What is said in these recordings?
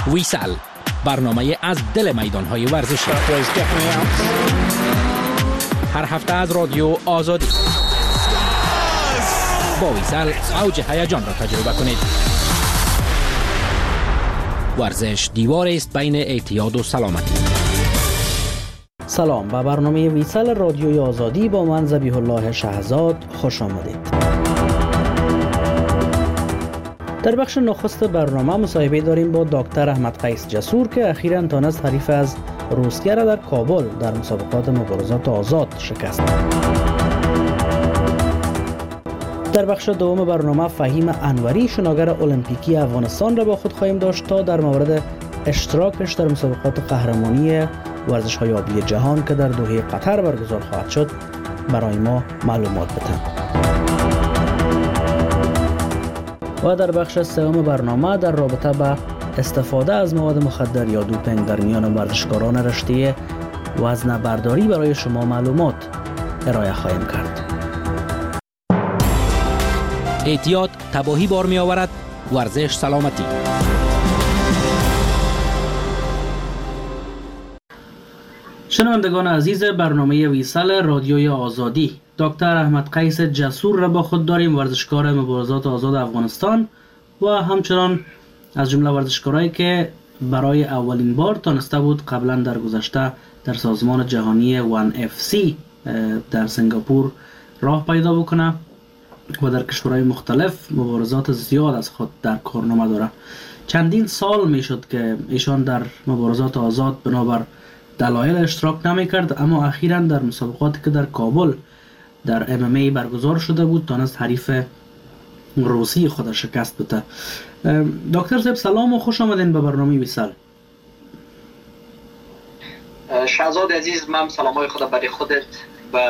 ویسال، برنامه از دل میدان‌های ورزشی. هر هفته از رادیو آزادی. با ویسال اوج هیجان را تجربه کنید. ورزش دیواری است بین اعتیاد و سلامتی. سلام، به برنامه ویسال رادیوی آزادی با من ذبیح الله شهزاد خوش آمدید. در بخش نخست برنامه مصاحبه داریم با دکتر احمد قیس جسور که اخیراً تانست حریف از روسیه را در کابل در مسابقات مبارزات آزاد شکست. در بخش دوم برنامه فهیم انوری شناگر المپیکی افغانستان را با خود خواهیم داشت تا در مورد اشتراکش در مسابقات قهرمانی ورزش‌های آبی جهان که در دوحه قطر برگزار خواهد شد برای ما معلومات بدهد. و در بخش سوم برنامه در رابطه با استفاده از مواد مخدر یا دوپینگ در میان ورزشکاران رشته وزنه برداری برای شما معلومات ارائه خواهیم کرد. اعتیاد تباهی بار می آورد، ورزش سلامتی. شنوندگان عزیز برنامه ویسال رادیوی آزادی، دکتر احمد قیس جسور را با خود داریم، ورزشکار مبارزات آزاد افغانستان و همچنان از جمله ورزشکارایی که برای اولین بار تانسته بود قبلا در گذشته در سازمان جهانی 1FC در سنگاپور راه پیدا بکنه و در کشورهای مختلف مبارزات زیاد از خود در کارنامه داره. چندین سال می شد که ایشان در مبارزات آزاد بنابر دلایل اشتراک نمی کرد، اما اخیراً در مسابقاتی که در کابل در MMA برگزار شده بود تانست حریف روسی خود شکست بده. دکتر صاحب سلام و خوش آمدین به برنامه ویسال. شهزاد عزیز، من سلامای خود برای خودت و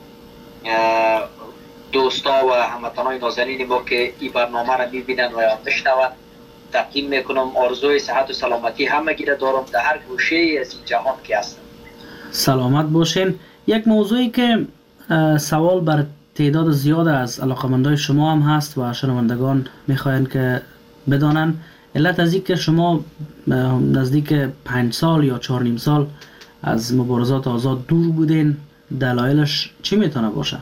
دوستا و هموطنان نازنین ما که این برنامه را میبینن و میشنون تقدیم میکنم. آرزوی صحت و سلامتی همگی را دارم در هر گوشه از این جهان که هستم. سلامت باشین. یک موضوعی که سوال بر تعداد زیاد از علاقمندای شما هم هست و شنوندگان میخواین که بدانن، علت از این که شما نزدیک 5 سال یا 4.5 سال از مبارزات آزاد دور بودین، دلایلش چی میتونه باشه؟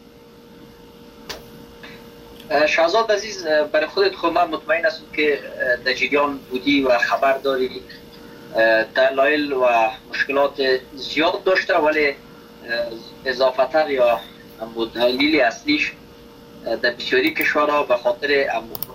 شهزاد عزیز، برای خودت خود من مطمئن هستم که در جریان بودی و خبر داری. دلایل و مشکلات زیاد داشته، ولی اضافتر یا دلیل اصلیش در بسیاری کشورها به خاطر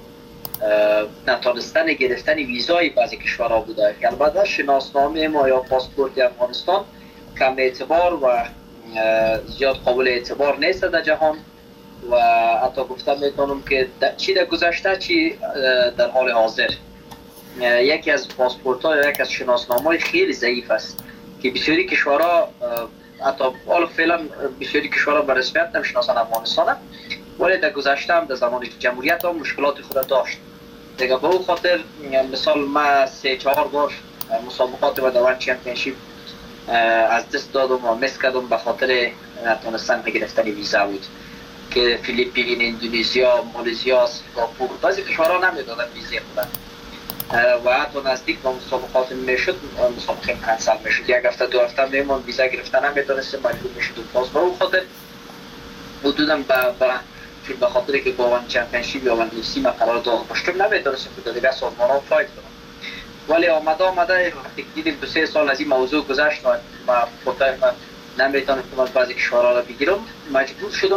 نتانستن گرفتن ویزای بعضی کشورها بوده که البته شناسنامه ما یا پاسپورت افغانستان کم اعتبار و زیاد قابل اعتبار نیست در جهان و حتی گفتم میتونم که چی در گذشته چی در حال حاضر یکی از پاسپورت ها یا یکی از شناسنامه های خیلی ضعیف است که بسیاری کشورها حتی حالا فعلا بسیاری کشورها به رسمیت نمیشناسن افغانستان، ولی در گذشته هم در زمان جمهوریت هم مشکلات خود داشت دیگه. به اون خاطر مثال ما 3-4 بار مسابقات و دوان چمپیونشیپ از دست دادم و مس کردم به خاطر نتونستن گرفتن ویزا بود که فیلیپین، اندونزیا، مالزیا، سنگاپور بعضی کشورها نمیدادن ویزای خودن و حتی نزدیک با مسابقات میشد مسابقه کنسل میشد، یک هفته 2 هفته میمون ویزا گرفتن نمیتونست، مجبور میشد و باز به اون خاطر حدودا به خاطر که با وان چمپیونشیپ یا وان UFC ما قرار داشتم پشتم نمیتونستم که دیگه سازمان ها فایت کنم، ولی آمده وقتی دیدیم 2-3 سال از این موضوع گذشت و ما نمیتونم که بعضی کشورها را بگیرم، مجبور شدم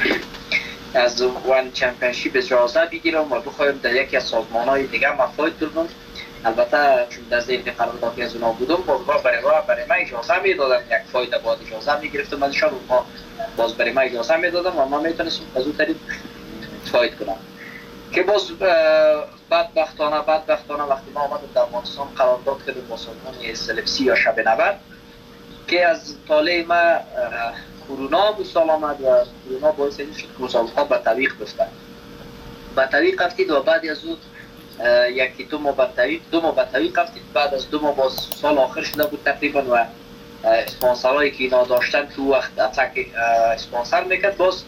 از وان چمپیونشیپ اجازه بگیرم و بخوایم در یکی از سازمان‌های دیگه ما فایت کنم. البته چون در ذهن قراردادی از اونا بودم برای من اجازه میدادم یک فایت بعد اجازه میگرفتم ازشان و باز برای من اجازه میدادم و ما میتونستم از اون طریق فایت کنم که باز بدبختانه وقتی ما آمدیم در افغانستان قرارداد کردیم با سازمان SLFC یا شب نبرد که از طالع ما کرونا به سال آمد و کرونا باعث شد که مسابقات به تعویق بیفتند. به تعویق رفتید و بعد از اون یکی 2 ماه به تعویق رفتید. بعد از 2 ماه باز سال آخر شده بود تقریبا و اسپانسرهایی که اینا داشتن تو وقت اتاک اسپانسر میکرد باز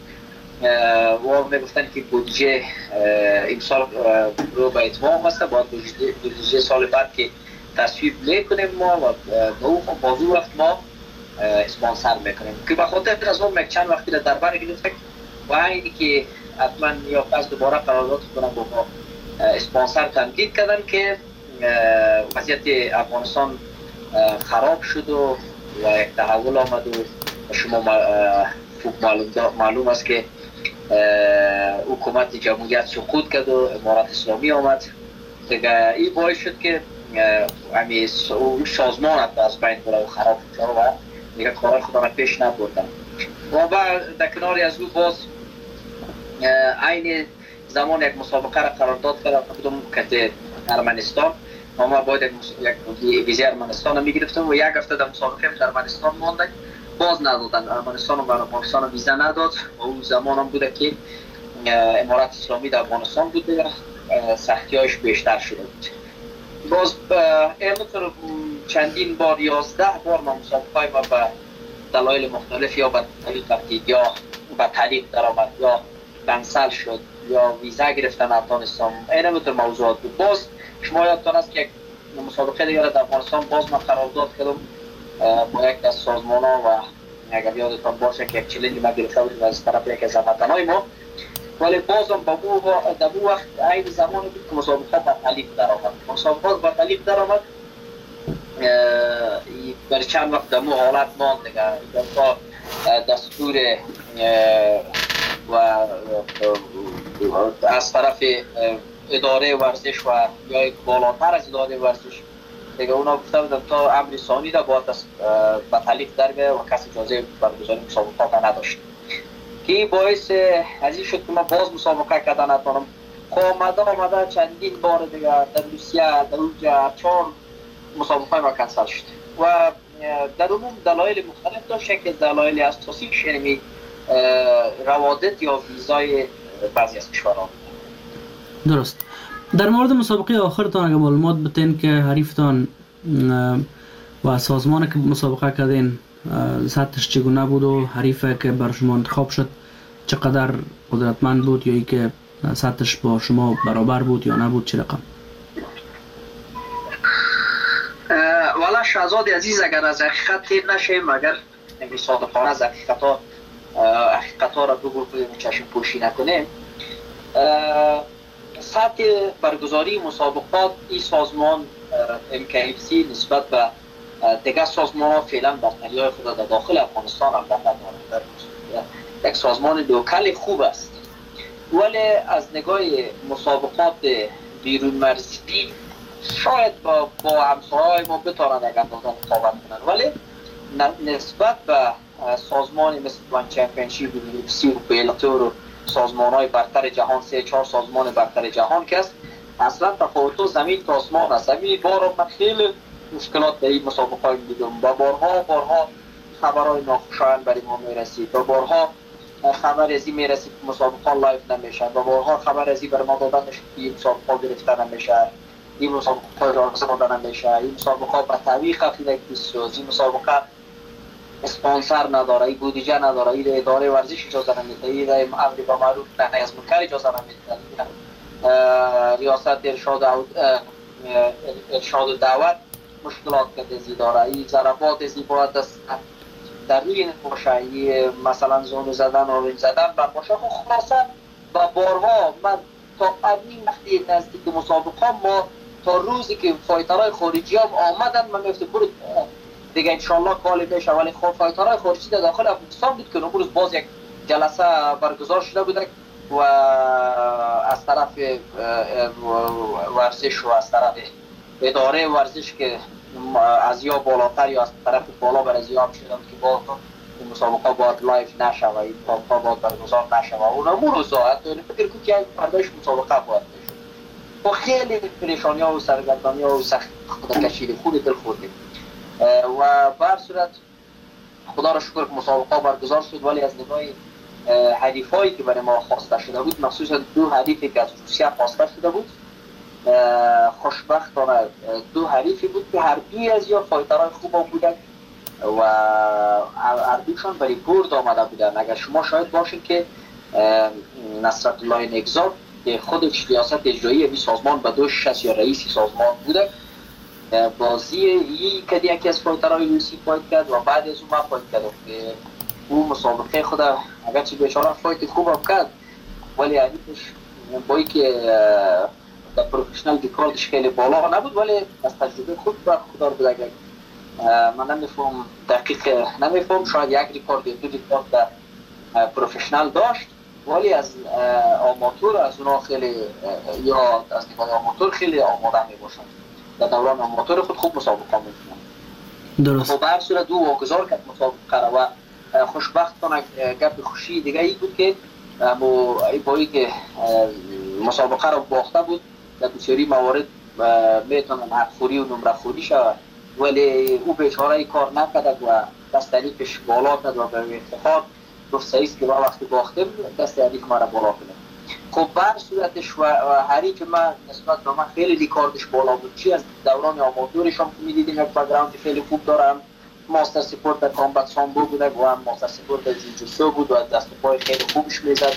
و میگفتن که بودجه این سال رو به اتمام هسته، باید بودجه سال بعد که تصویب میکنیم ما و به بازو وقت ما اسپانسر میکنیم که به خاطر از اون چند وقتی در بر گرفتیم و اینی که حتما یا پس دوباره قرارداد کنم با اسپانسر تمدید کردن که وضعیت افغانستان خراب شد و یک تحول آمد و شما معلوم است که حکومت جمهوریت سقوط کرد و امارت اسلامی آمد دیگه. این باعث شد که همین سازمان از بین بره و خراب شد و دیگه کار خود را پیش نبردن و بعد در کناری از او باز عین زمان یک مسابقه را قرارداد کردن کدوم کته ارمنستان ما باید یک ویزه ارمنستان را میگرفتم و یک هفته در مسابقه در ارمنستان ماندیم باز ندادن. ارمنستان و افغانستان ویزه نداد و اون زمان هم بوده که امارت اسلامی در افغانستان بود و سختی‌هایش بیشتر شده بود. باز اینطور چندین بار 11 بار ما مسابقه ما به دلایل مختلف یا به طریق ترتیب یا به طریق درآمد یا کنسل شد یا ویزا گرفتن نتونستم. اینطور موضوعات بود. باز شما یادتان است که یک مسابقه دیگر در افغانستان باز من قرارداد کردم با یک از سازمان‌ها و اگر یادتان باشه که یک چلنج ما گرفته بودیم از طرف یک از هموطنهای ما، ولی بازم در اون وقت عین زمانی بود که مسابقه با تعلیق درآمد. مسابقه با تعلیق درآمد برای چند وقت در اون حالت ماند دیگه تا دستور و از طرف اداره ورزش و یا بالاتر از اداره ورزش دیگه اونا گفته بودن تا امر ثانی را باید به تعلیق در بیاید و کسی اجازه برگزاری مسابقات نداشت که باعث از این شد که من باز مسابقه کردن نتونم. آمده چندین بار دیگه در روسیه در اونجا 4 مسابقه ما کنسل شد و در عموم دلایل مختلف داشت که دلایل اساسیش یعنی روادت یا ویزای بعضی از کشورها. درست. در مورد مسابقه آخرتان اگر معلومات بتین که حریفتان و سازمانی که مسابقه کردین سطحش چگونه بود و حریفه که بر شما انتخاب شد چقدر قدرتمند بود یا ای که سطحش با شما برابر بود یا نبود چه رقم؟ والا شهزاد عزیز اگر از حقیقت تیر نشیم اگر صادقانه از حقیقت ها را بگویم چشم پوشی نکنیم سطح برگزاری مسابقات این سازمان MKFC نسبت به دیگر سازمان ها فعلا برتری های خود در داخل افغانستان هم دارد. یک سازمان لوکال خوب است ولی از نگاه مسابقات بیرون مرزی شاید با همسایه‌های ما بتوانند یک اندازه مقاومت کنند ولی نسبت به سازمانی مثل وان چمپیونشیپ و UFC و بیلاتور و سازمان‌های برتر جهان 3-4 سازمان برتر جهان که است اصلا تفاوت زمین تا آسمان است. همین بار من خیلی مشکلات در این مسابقه دیدم و بارها خبرهای ناخوشایند برای ما میرسید و بارها خبر ازی میرسید که مسابقه لایو نمیشه و بارها خبر ازی بر ما دادن میشه که این مسابقه گرفته نمیشه، این مسابقه راه دادن نمیشه، این مسابقه به تعویق خفیده است، این مسابقه اسپانسر نداره، این بودجه نداره، این اداره ورزش اجازه نمیده، این امر به معروف نهی از منکر اجازه نمیده، ریاست ارشاد و دعوت مشکلات که ازی داره، این ضربات ازی باید در روی باشه، مثلا زون زدن و رنج زدن بر باشه. خلاصا و بارها من تا این وقتی نزدیک مسابقه ما تا روزی که فایترهای خارجی هم آمدن من میفته برو دیگه انشالله کالی میشه ولی خب فایترهای خارجی در داخل افغانستان بود که امروز باز یک جلسه برگزار شده بوده و از طرف ورزش و از طرف اداره ورزش که از یا بالاتر یا از طرف بالا بر از یا هم شدن که با مسابقه باید لایف نشه و این مسابقه باید برگزار نشه و اون امروز حتی فکر کنم که فرداش مسابقه باید بشه با خیلی پریشانی ها و سرگردانی ها و سخت خودکشی خود دل خوردیم و بر صورت خدا را شکر که مسابقه برگزار شد ولی از نگاه حریفایی که برای ما خواسته شده بود مخصوصا 2 حریفی که از روسیه خواسته شده بود خوشبختانه 2 حریفی بود که هر دوی از یا فایترهای خوب بودن و هر دوشان برای برد آمده بودن. اگر شما شاید باشید که نصرت الله نگزاد که خودش ریاست اجرایی این سازمان به 2 یا رئیس سازمان بوده بازی ای که یکی از فایترهای روسی فایت کرد و بعد از اون من فایت کردم که اون مسابقه خود اگرچه بیچاره فایت خوب هم کرد ولی حریفش با اینکه در پروفشنال ریکاردش خیلی بالا نبود ولی از تجربه خود برخوردار بود. اگر من نمیفهم دقیق نمیفهم شاید یک ریکارد یا 2 ریکارد در پروفشنال داشت ولی از آماتور از اونا خیلی یا از نگاه آماتور خیلی آماده می باشند در دوران آماتور خود خوب مسابقه می کنند. درست. خب هر صورت دو واگذار کرد مسابقه را و خوشبختانه گپ خوشی دیگه ای بود که با اینکه مسابقه را باخته بود در بسیاری موارد میتونن حقخوری و نمره خوری شود ولی او بیچاره کار نکرد و دست حریفش بالا کرد و به افتخار گفت سعیست که ما وقتی باختیم دست حریف ما را بالا کنیم. خب بر صورتش و حریف من نسبت به من خیلی ریکاردش بالا بود چی از دوران آماتورش هم میدیدیم یک بگراند خیلی خوب دارم ماستر سپورت در کامبت سامبو بود و هم ماستر سپورت در جوجوتسو بود و دست پای خیلی خوبش میزد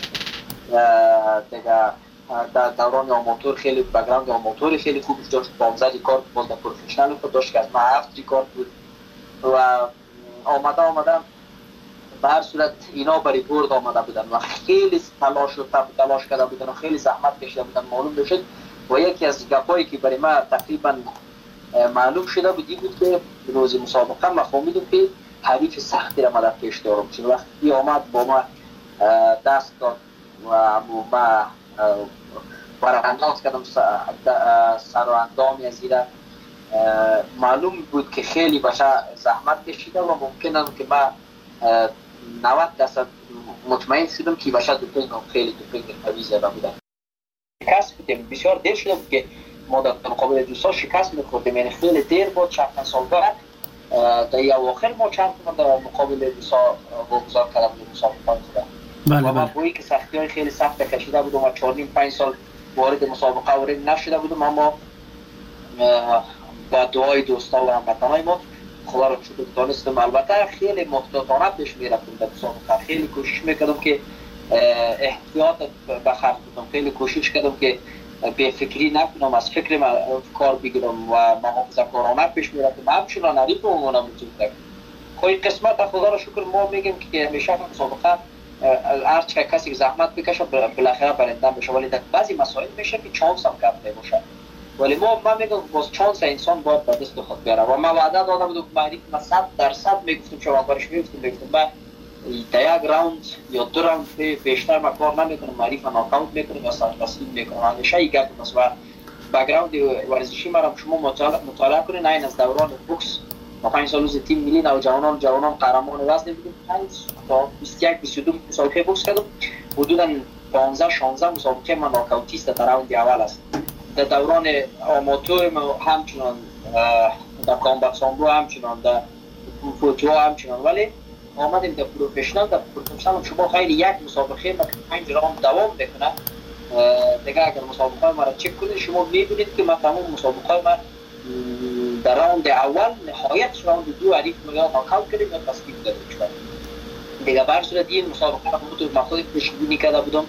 دیگه در دوران آماتور خیلی بگراند آماتور خیلی خوبش داشت 15 ریکارد باز در پروفشنال خود داشت که از من 7 ریکارد بود و آمده به هر صورت اینا برای برد آمده بودن و خیلی تلاش کرده بودن و خیلی زحمت کشیده بودن معلوم بشد و یکی از گپایی که برای ما تقریبا معلوم شده بودی بود که روز مسابقه ما فهمیدم که حریف سختی را ما در پیش دارم چون وقتی آمد با ما دست داد و ما برانداز کردم سر و اندامی از ایره معلوم بود که خیلی باشه زحمت کشیده و ممکنه که ما 90% مطمئن شدم که باشه دوپینگ خیلی دوپینگ قوی زده بودن. شکست بودیم بسیار دیر شده بود که ما در مقابل دوستا شکست میخوردیم یعنی خیلی دیر بود چند سال بعد در اواخر ما چند در مقابل دوستا واگذار کرده بودیم مسابقه خود و ما بایی که سختی های خیلی سخت کشیده بودم و 4.5 سال وارد مسابقه وارد نشده بودم اما با دعای دوستا و هموطنای ما خدا را شکر دانستم. البته خیلی محتاطانه پیش میرفتم در مسابقه خیلی کوشش میکردم که احتیاط بخرج کنم خیلی کوشش کردم که به فکری نکنم از فکر من کار بگیرم و محافظه‌کارانه پیش میرفتم همچنان حریف اونم میتونم خواهی قسمت خدا را شکر ما میگیم که همیشه مسابقه هرچه کسی زحمت بکشه بالاخره برنده بشه ولی در بعضی مسائل میشه که چانس هم کم نمیشه ولی من میگم باز چانس انسان باید به دست خود بیاره و من وعده داده بودم که حریف من 100% میگفتم چه واقعش میگفتم من در یک راوند یا 2 راوند بیشتر من کار نمیکنم حریف من ناکاوت میکنم یا سرتسلیم میکنم همیشه این گپ است و بک‌گراند ورزشی مرا شما مطالعه کنین این از دوران بوکس ما 5 سال روز تیم ملی نوجوانان قهرمان وزن بودیم 5 تا 21 22 مسابقه بوکس کردم حدودا 15 16 مسابقه من ناکاوتیست در راوند اول است. در دوران آماتور ما همچنان در کامبت سامبو همچنان در فوتو همچنان ولی آمدیم در پروفشنال شما خیلی یک مسابقه ما 5 راوند دوام بکنه دیگه اگر مسابقه ما را چک کنید شما میبینید که ما تمام مسابقه ما در راوند اول نهایت راوند 2 حریف ما یا ناکاوت کردیم یا تسلیم دادیم دیگه بر صورت این مسابقه ما خود پیش‌بینی کرده بودم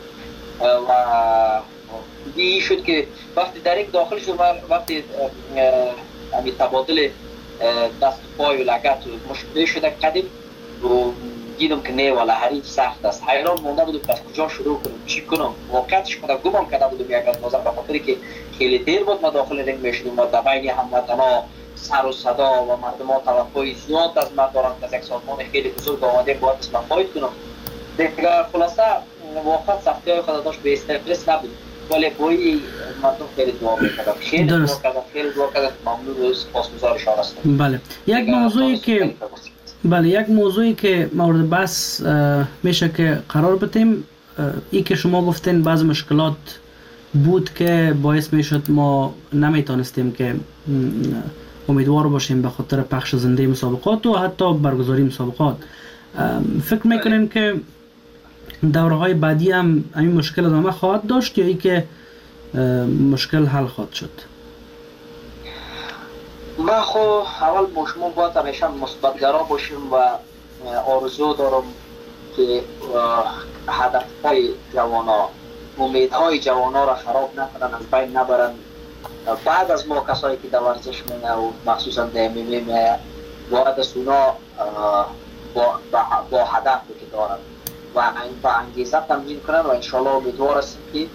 و دی شد که وقتی در یک داخل شد وقتی همین تبادل دست پای و لگت مشکلی شده قدیم و دیدم که نه والا حریف سخت است حیران مونده بودم از کجا شروع کنم چی کنم واقعیتش کنم گمان کرده بودم یک اندازه به خاطر که خیلی دیر بود ما داخل رنگ میشدیم و در بین هموطنا سر و صدا و مردم ها توقعی زیاد از من دارند که از یک سازمان خیلی بزرگ آمده باید اسم فایت کنم دیگه خلاصه واقعا سختی های خدا داشت به استرس نبود ولی بایی مردم خیلی دعا میکردم خیلی دعا کردم ممنون و سپاسگزارشان هستم. بله یک موضوعی که مورد بحث میشه که قرار بدیم ای که شما گفتین بعض مشکلات بود که باعث میشد ما نمیتونستیم که امیدوار باشیم به خاطر پخش زنده مسابقات و حتی برگزاری مسابقات. فکر میکنین که دوره‌های بعدی هم این مشکل ادامه خواهد داشت یا ای که مشکل حل خواهد شد؟ من خو اول شما باید همیشه مثبت‌گرا باشیم و آرزو دارم که هدف‌های جوانا امیدهای جوانا را خراب نکنن از بین نبرن بعد از ما کسایی که در ورزش میه و مخصوصا در MMA میه باید از اونا با هدفی که دارن و با انگیزه تمرین کنن و انشالله امیدوار هستیم که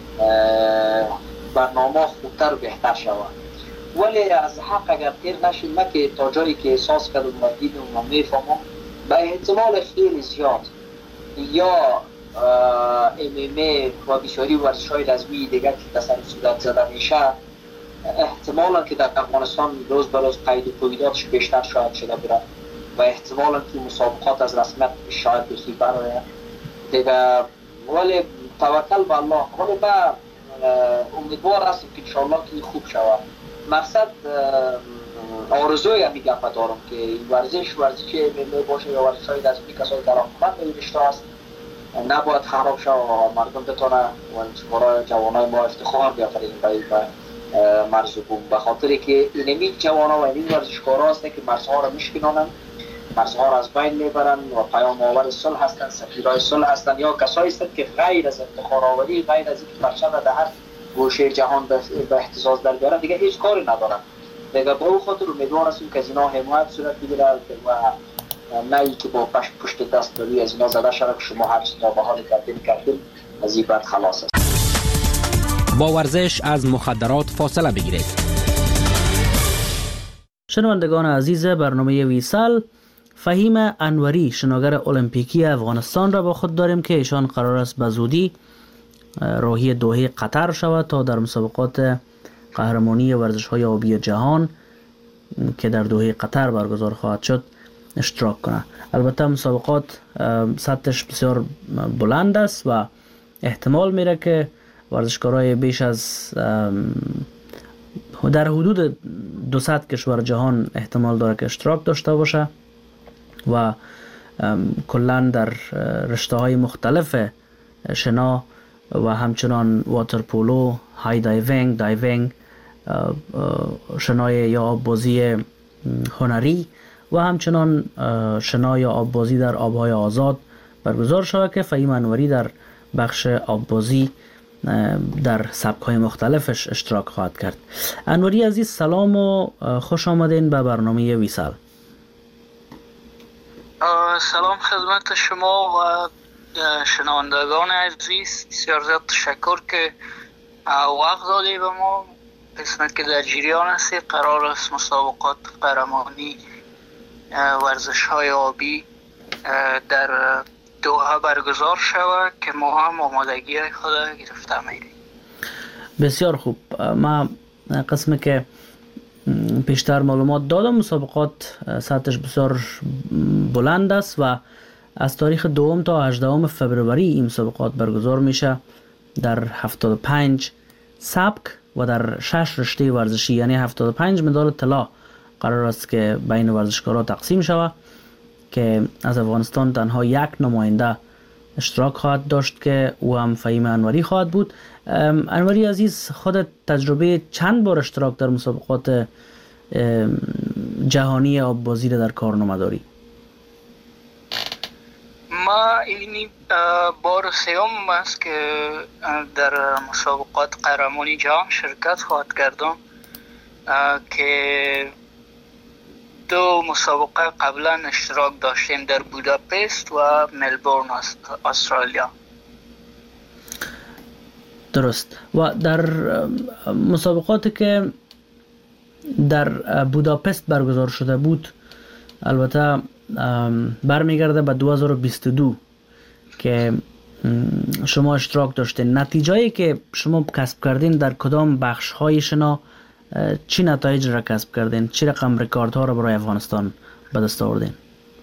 برنامه خوبتر و بهتر شود. ولی از حق اگر تیر نشیم ما که تا جایی که احساس کردم و دیدم و میفهمم به احتمال خیلی زیاد یا MMA و بسیاری ورزش‌های رزمی دیگر که تصر صورت زده میشه احتمالا که در افغانستان روز به روز قید و قیوداتش بیشتر شاید شده بره و احتمالا که مسابقات از رسمیت شاید بخی برای دیگه. ولی توکل به الله. ولی با امیدوار هستیم که انشاءالله که خوب شود. مقصد آرزوی همی گفت دارم که این ورزشی MMA باشه یا ورزش‌های رزمی کسایی در آمد به رشته هست نباید خراب شد و مردم بتونه برای جوانای ما افتخار بیافرین به مرز بوم، به خاطر که اینمی جوانا و این ورزشکارا هستن که مرزها را میشکنانن، مرزها را از بین میبرن و پیام آور صلح هستن، سفیرای صلح هستن یا کسایی هستن که غیر از افتخار آوری، غیر از اینکه پرچم در هر گوشه جهان به احتزاز در بیارن دیگه هیچ کاری ندارن. دیگه به او خاطر امیدوار هستیم که از اینا حمایت صورت بگیره و نه ای که با پشت دست روی از اینا زده شده که شما هر چی تا به حال کردین از این بد خلاص است. با ورزش از مخدرات فاصله بگیرید. شنوندگان عزیز برنامه ویسال، فهیم انوری شناگر المپیکی افغانستان را با خود داریم که ایشان قرار است به زودی راهی دوحه قطر شود تا در مسابقات قهرمانی ورزش‌های آبی جهان که در دوحه قطر برگزار خواهد شد اشتراک کنه. البته مسابقات سطحش بسیار بلند است و احتمال میره که ورزشکارای بیش از در حدود 200 کشور جهان احتمال داره که اشتراک داشته باشه و کلان در رشته‌های مختلف شنا و همچنان واترپولو، های دایوینگ، شنای یا آببازی هنری و همچنان شنا یا آببازی در آبهای آزاد برگزار شود که فهیم انوری در بخش آببازی در سبک‌های مختلفش اشتراک خواهد کرد. انوری عزیز سلام و خوش آمدین به برنامه ویسال. سلام خدمت شما و شنوندگان عزیز، بسیار زیاد تشکر که وقت دادی به ما. قسمت که در جریان هستی قرار است مسابقات قهرمانی ورزش‌های آبی در دوحه برگزار شود که ما هم آمادگی خود گرفته می‌ریم. بسیار خوب. ما قسمی که پیشتر معلومات دادم مسابقات سطحش بسیار بلند است و از تاریخ 2 تا 18 فوریه این مسابقات برگزار میشه در 75 سبک و در 6 رشته ورزشی، یعنی 75 مدال طلا قرار است که بین ورزشکارا تقسیم شود که از افغانستان تنها یک نماینده اشتراک خواهد داشت که او هم فهیم انوری خواهد بود. انوری عزیز، خودت تجربه چند بار اشتراک در مسابقات جهانی آببازی در کارنامه داری؟ ما اینی بار سوم است که در مسابقات قهرمانی جهان شرکت خواهد کردم که 2 مسابقه قبلا اشتراک داشتیم در بوداپست و ملبورن استرالیا. درست. و در مسابقاتی که در بوداپست برگزار شده بود البته برمیگرده به 2022 که شما اشتراک داشتین. نتیجه‌ای که شما کسب کردین در کدام بخش‌های شنا چی نتایج را کسب کردین؟ چی رقم رکوردها را برای افغانستان به دست آوردین؟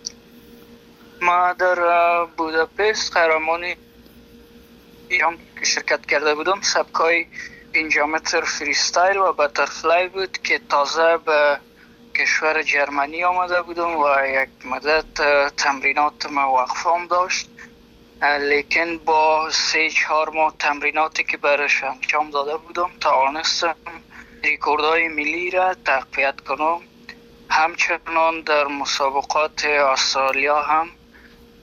ما در بوداپست قهرمانی که شرکت کرده بودم سبکای 5 متر فریستایل و باترفلای بود که تازه به کشور جرمنی آمده بودم و یک مدت تمرینات ما وقفام داشت، لیکن با 3-4 ماه تمریناتی که برش انجام داده بودم توانستم ریکوردهای ملی را تقویت کنم. همچنان در مسابقات استرالیا هم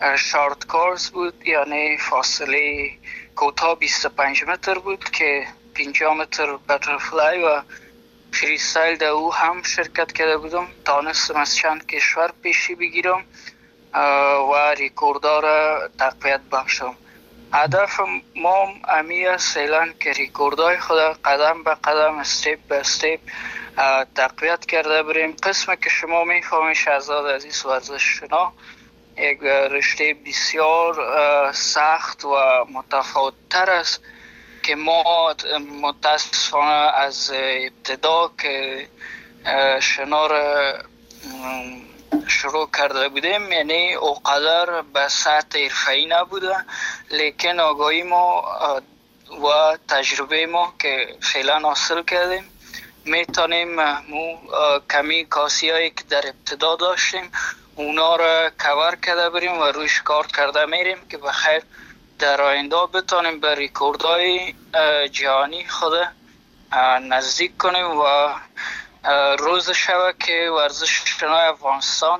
شارت کورس بود، یعنی فاصله کوتاه 25 متر بود که 50 متر باترفلای و فریستایل در او هم شرکت کرده بودم. تانستم از چند کشور پیشی بگیرم و ریکوردها را تقویت بخشم. هدف ما امی است فعلا که ریکوردهای خود قدم به قدم، استیپ به استیپ تقویت کرده بریم. قسم که شما میفهمید شهزاد عزیز ورزش شنا یک رشته بسیار سخت و متفاوت تر است که ما متاسفانه از ابتدا که شنا را شروع کرده بودیم، یعنی اوقدر به سطح حرفه‌ای نبوده، لیکن آگاهی ما و تجربه ما که فعلا حاصل کردیم میتونیم کمی کاسی هایی که در ابتدا داشتیم اونا را کور کرده بریم و رویش کار کرده میریم که بخیر در آینده بتونیم به ریکوردهای جهانی خود نزدیک کنیم و روز شود که ورزش شنای افغانستان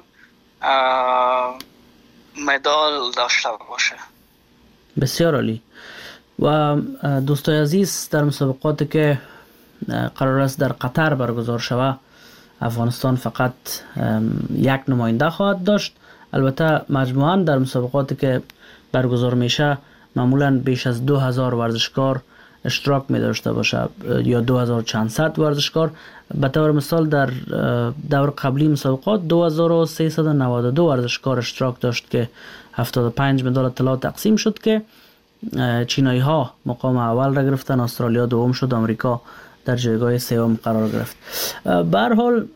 مدال داشته باشه. بسیار عالی. و دوستای عزیز، در مسابقاتی که قرار است در قطر برگزار شود افغانستان فقط یک نماینده خواهد داشت. البته مجموعاً در مسابقاتی که برگزار میشه معمولاً بیش از 2000 ورزشکار اشتراک می داشته باشه یا 2000 چند صد ورزشکار. به طور مثال در دور قبلی مسابقات 2392 ورزشکار اشتراک داشت که 75 مدال طلا تقسیم شد که چینایی ها مقام اول را گرفتن، استرالیا دوم شد، آمریکا در جایگاه سوم قرار گرفت. به هر حال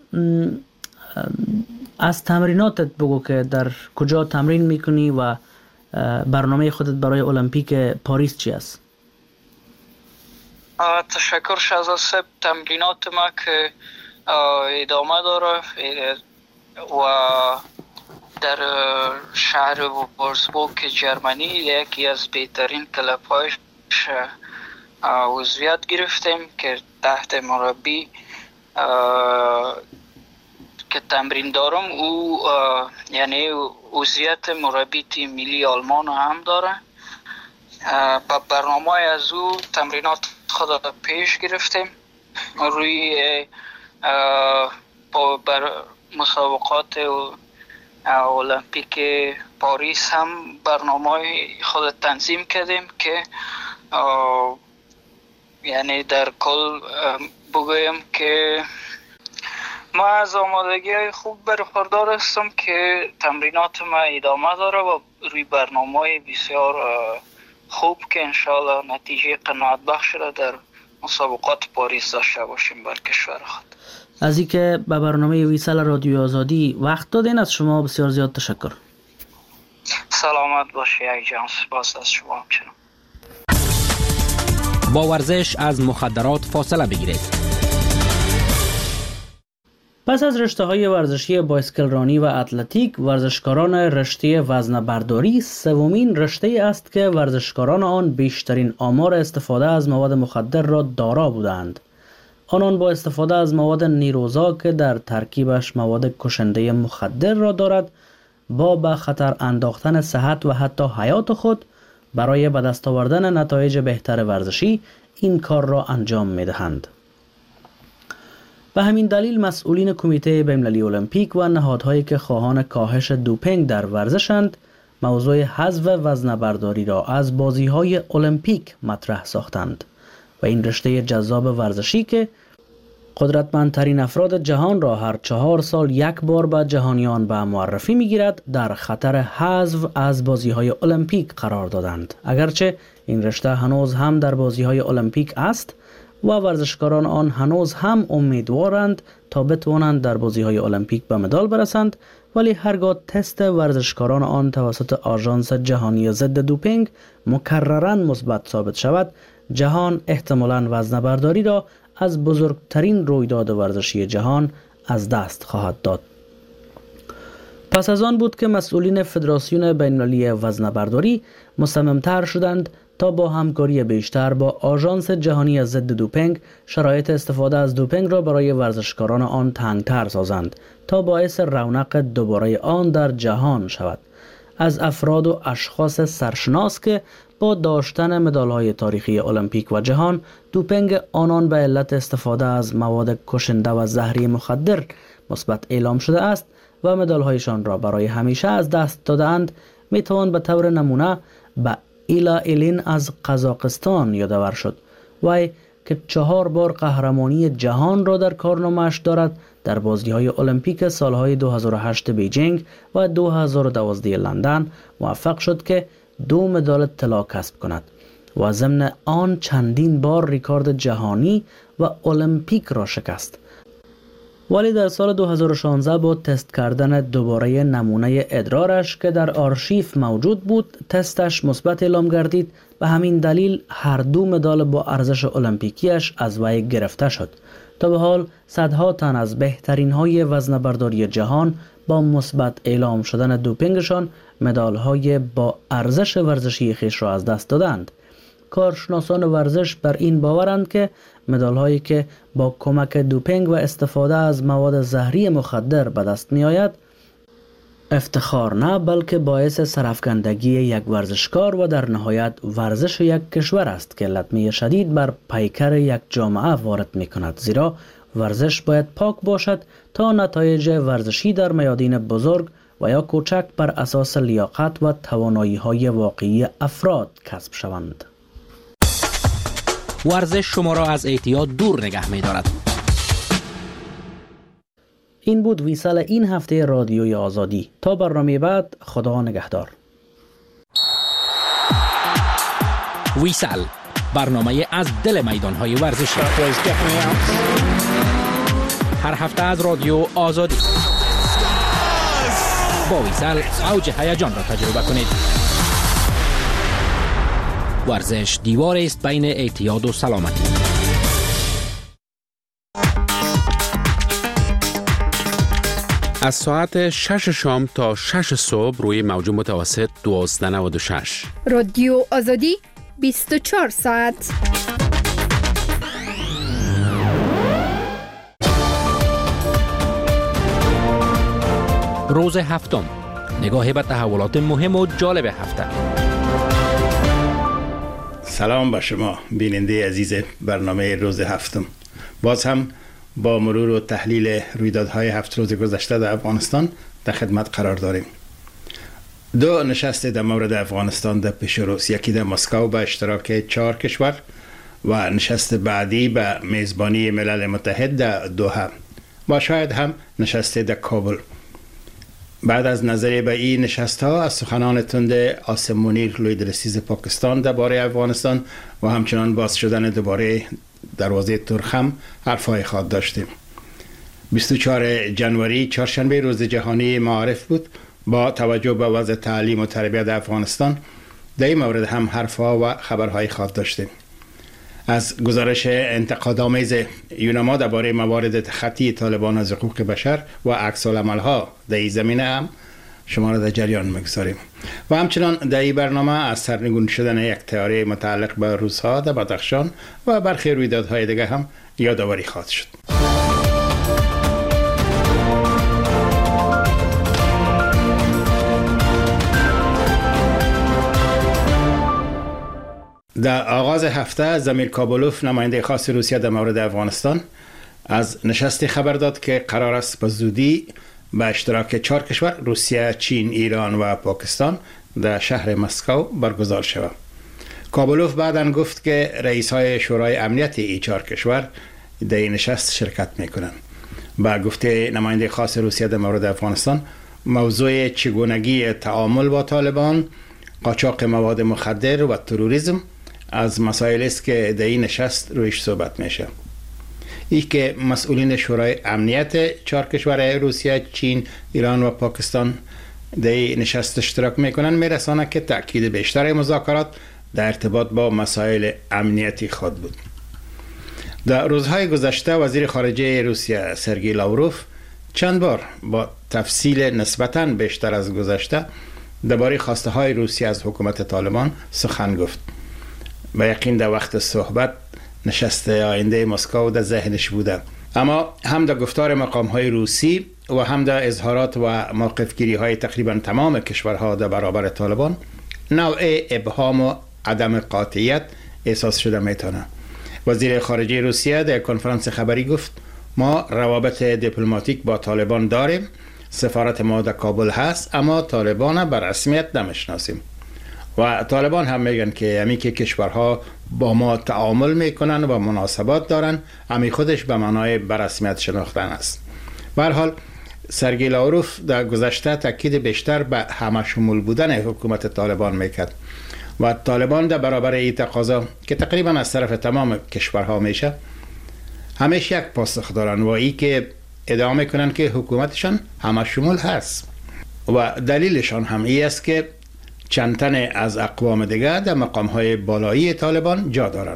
از تمریناتت بگو که در کجا تمرین میکنی و برنامه خودت برای المپیک پاریس چی است؟ تشکر شهزاد صاحب. تمرینات ما که ادامه داره و در شهر وولفسبورگ جرمنی یکی از بهترین کلب‌هایش عضویت گرفتیم که تحت مربی که تمرین دارم او یعنی عضویت مربی تیم ملی آلمان هم داره. با برنامه از او تمرینات خود پیش گرفتیم. روی بر مسابقات المپیک پاریس هم برنامه خود تنظیم کردیم که یعنی در کل بگویم که ما از آمادگی خوب برخوردار هستم که تمرینات ما ادامه داره و روی برنامه بسیار خوب که انشاءالله نتیجه قناعت بخش را در مسابقات پاریس داشته باشیم بر کشور خود. از اینکه به برنامه ویسال رادیوی آزادی وقت دادین از شما بسیار زیاد تشکر. سلامت باشی یک جان. سپاس از شما همچنان. با ورزش از مخدرات فاصله بگیرید. پس از رشته‌های ورزشی بایسکل رانی و اتلتیک، ورزشکاران رشته وزنه‌برداری سومین رشته است که ورزشکاران آن بیشترین آمار استفاده از مواد مخدر را دارا بودند. آنان با استفاده از مواد نیروزا که در ترکیبش مواد کشنده مخدر را دارد، با به خطر انداختن صحت و حتی حیات خود برای به دست آوردن نتایج بهتر ورزشی این کار را انجام می‌دهند. به همین دلیل مسئولین کمیته بین‌المللی المپیک و نهادهایی که خواهان کاهش دوپینگ در ورزشند موضوع حذف وزنه‌برداری را از بازی‌های المپیک مطرح ساختند و این رشته جذاب ورزشی که قدرتمندترین افراد جهان را هر 4 سال یک بار به جهانیان به معرفی می‌گیرد در خطر حذف از بازی‌های المپیک قرار دادند. اگرچه این رشته هنوز هم در بازی‌های المپیک است و ورزشکاران آن هنوز هم امیدوارند تا بتوانند در بازی‌های المپیک به مدال برسند، ولی هرگاه تست ورزشکاران آن توسط آژانس جهانی ضد دوپینگ مکرراً مثبت ثابت شود، جهان احتمالاً وزنه‌برداری را از بزرگترین رویداد ورزشی جهان از دست خواهد داد. پس از آن بود که مسئولین فدراسیون بین‌المللی وزنه‌برداری مصمم‌تر شدند تا با همکاری بیشتر با آژانس جهانی ضد دوپینگ شرایط استفاده از دوپینگ را برای ورزشکاران آن تنگ‌تر سازند تا باعث رونق دوباره آن در جهان شود. از افراد و اشخاص سرشناس که با داشتن مدال‌های تاریخی المپیک و جهان، دوپینگ آنان به علت استفاده از مواد کشنده و زهری مخدر مثبت اعلام شده است و مدال‌هایشان را برای همیشه از دست داده‌اند. میتوان به طور نمونه به ایلا ایلین از قزاقستان یادآور شد. وی که 4 بار قهرمانی جهان را در کارنامه‌اش دارد، در بازی‌های المپیک سالهای 2008 بیجینگ و 2012 لندن موفق شد که 2 مدال طلا کسب کند و ضمن آن چندین بار رکورد جهانی و المپیک را شکست. ولی در سال 2016 با تست کردن دوباره نمونه ادرارش که در آرشیف موجود بود، تستش مثبت اعلام گردید. به همین دلیل هر 2 مدال با ارزش المپیکیش از وی گرفته شد. تا به حال صدها تن از بهترین های وزنه‌برداری جهان با مثبت اعلام شدن دوپینگشان مدال های با ارزش ورزشی خیش را از دست دادند. کارشناسان ورزش بر این باورند که مدال هایی که با کمک دوپینگ و استفاده از مواد زهری مخدر به دست می آید افتخار نه بلکه باعث سرافکندگی یک ورزشکار و در نهایت ورزش یک کشور است که لطمه شدید بر پیکر یک جامعه وارد می کند، زیرا ورزش باید پاک باشد تا نتایج ورزشی در میادین بزرگ و یا کوچک بر اساس لیاقت و توانایی های واقعی افراد کسب شوند. ورزش شما را از اعتیاد دور نگه می دارد. این بود ویسال این هفته رادیوی آزادی. تا برنامه بعد، خدا نگهدار. ویسال، برنامه از دل میدانهای ورزشی. هر هفته از رادیو آزادی. با ویسال اوج هیجان را تجربه کنید. ورزش دیوار است بین اعتیاد و سلامتی. از ساعت 6 شام تا 6 صبح روی موج متوسط 1296. رادیو آزادی 24 ساعت. روز هفتم، نگاه به تحولات مهم و جالب هفته. سلام با شما بیننده عزیز برنامه روز هفتم. باز هم با مرور و تحلیل رویدادهای 7 روز گذشته در افغانستان در خدمت قرار داریم. 2 نشست در مورد افغانستان در پیش روز، یکی در مسکو به اشتراک 4 کشور و نشست بعدی به میزبانی ملل متحد در دوحه و شاید هم نشست در کابل. بعد از نظریه به این نشست ها از سخنان تند عاصم منیر لوی رئیس پاکستان درباره افغانستان و همچنان باز شدن درباره دروازه ترخم حرفای خواهد داشتیم. 24 جنوری چهارشنبه روز جهانی معارف بود. با توجه به وضع تعلیم و تربیت افغانستان در این مورد هم حرفها و خبرهای خواهد داشتیم. از گزارش انتقادآمیز یونما درباره موارد تخطی طالبان از حقوق بشر و عکس‌العمل‌ها در این زمینه هم شما را در جریان می‌گذاریم. و همچنان در این برنامه از سرنگون شدن یک تئوری متعلق به روس‌ها در بدخشان و برخی رویدادهای دیگر هم یادآوری خواهد شد. در آغاز هفته زمیر کابلوف نماینده خاص روسیه در مورد افغانستان از نشستی خبر داد که قرار است به زودی به اشتراک 4 کشور روسیه، چین، ایران و پاکستان در شهر مسکو برگزار شود. کابلوف بعداً گفت که رئیس‌های شورای امنیت این 4 کشور در این نشست شرکت می‌کنند. با گفته نماینده خاص روسیه در مورد افغانستان، موضوع چگونگی تعامل با طالبان، قاچاق مواد مخدر و تروریسم از مسائلی است که در این نشست رویش صحبت میشه. این که مسئولین شورای امنیت 4 کشور روسیه، چین، ایران و پاکستان در این نشست اشتراک میکنن میرسانه که تأکید بیشتر مذاکرات در ارتباط با مسائل امنیتی خود بود. در روزهای گذشته وزیر خارجه روسیه سرگئی لاوروف چند بار با تفصیل نسبتاً بیشتر از گذشته درباره خواسته های روسیه از حکومت طالبان سخن گفت. به یقین در وقت صحبت نشست آینده مسکو در ذهنش بوده، اما هم در گفتار مقام های روسی و هم در اظهارات و موقف گیری های تقریبا تمام کشورها در برابر طالبان نوع ابهام و عدم قاطعیت احساس شده میتونه. وزیر خارجه روسیه در کنفرانس خبری گفت ما روابط دیپلماتیک با طالبان داریم، سفارت ما در کابل هست، اما طالبان به رسمیت نمیشناسیم. و طالبان هم میگن که همی که کشورها با ما تعامل میکنن و مناسبات دارن، همی خودش به معنای به رسمیت شناختن است. به هر حال سرگئی لاوروف در گذشته تاکید بیشتر به همه شمول بودن حکومت طالبان میکرد و طالبان در برابر این تقاضا که تقریبا از طرف تمام کشورها میشه همیشه یک پاسخ دارن و ای که ادعا میکنن که حکومتشان همه شمول هست و دلیلشان هم ای است که چند تن از اقوام دیگر در مقامهای بالایی طالبان جا دارن.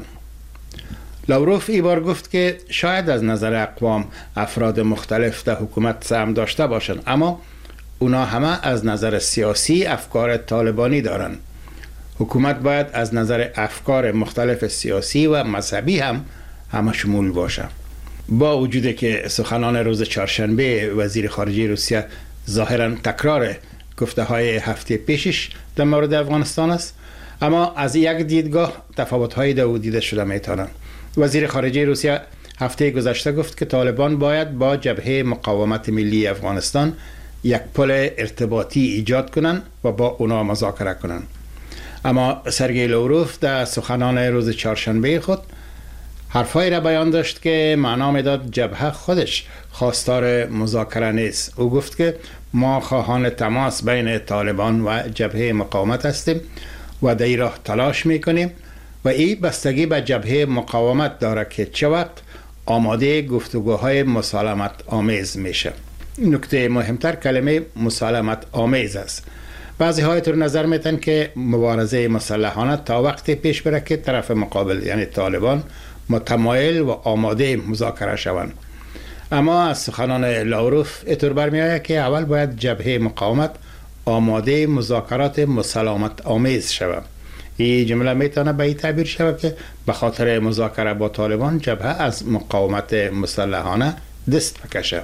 لاوروف ای بار گفت که شاید از نظر اقوام افراد مختلف در حکومت سهم داشته باشند، اما اونا همه از نظر سیاسی افکار طالبانی دارن. حکومت باید از نظر افکار مختلف سیاسی و مذهبی هم همه شمول باشه. با وجودی که سخنان روز چهارشنبه وزیر خارجه روسیه ظاهرا تکرار گفته های هفته پیشش در مورد افغانستان است، اما از یک دیدگاه تفاوت های دیده شده میتونن. وزیر خارجه روسیه هفته گذشته گفت که طالبان باید با جبهه مقاومت ملی افغانستان یک پل ارتباطی ایجاد کنند و با اونا مذاکره کنند. اما سرگئی لاوروف در سخنان روز چهارشنبه خود حرفایی را بیان داشت که معنا میداد جبهه خودش خواستار مذاکره نیست. او گفت که ما خواهان تماس بین طالبان و جبهه مقاومت هستیم و در این راه تلاش میکنیم و این بستگی به جبهه مقاومت داره که چه وقت آماده گفتگوهای مسالمت آمیز میشه. نکته مهمتر کلمه مسالمت آمیز است. بعضی های طور نظر میتن که مبارزه مسلحانه تا وقتی پیش بره که طرف مقابل یعنی طالبان متمایل و آماده مذاکره شوند. اما از سخنان لاوروف اینطور برمیآید که اول باید جبهه مقاومت آماده مذاکرات مسالمت آمیز شود. این جمله میتونه به این تعبیر شود که به خاطر مذاکره با طالبان جبهه از مقاومت مسلحانه دست بکشه.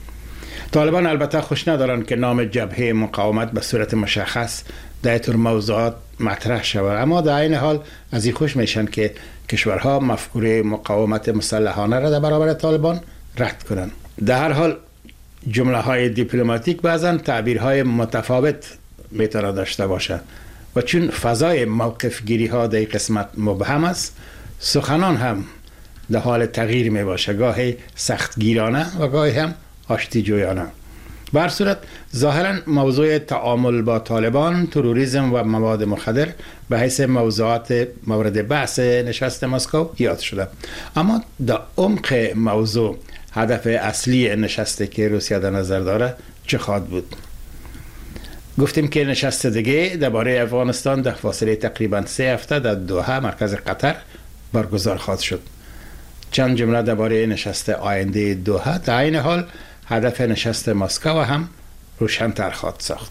طالبان البته خوش ندارن که نام جبهه مقاومت به صورت مشخص در اینطور موضوعات مطرح شود، اما در این حال از این خوش میشن که کشورها مفکوره مقاومت مسلحانه را در برابر طالبان رد کنند. در هر حال جمله های دیپلماتیک بعضا تعبیرهای متفاوت میتونه داشته باشه و چون فضای موقف گیری ها در قسمت مبهم است، سخنان هم در حال تغییر می باشه، گاهی سختگیرانه و گاهی هم آشتی جویانه. به هر صورت ظاهرا موضوع تعامل با طالبان، تروریسم و مواد مخدر به حیث موضوعات مورد بحث نشست مسکو یاد شده، اما در عمق موضوع هدف اصلی نشستی که روسیه در نظر داره چه خواهد بود؟ گفتیم که نشست دیگه درباره افغانستان در فاصله تقریبا 3 هفته در دوحه مرکز قطر برگزار خواهد شد. چند جمله درباره نشست آینده دوحه. در این حال هدف نشست مسکو هم روشن‌تر خواهد ساخت.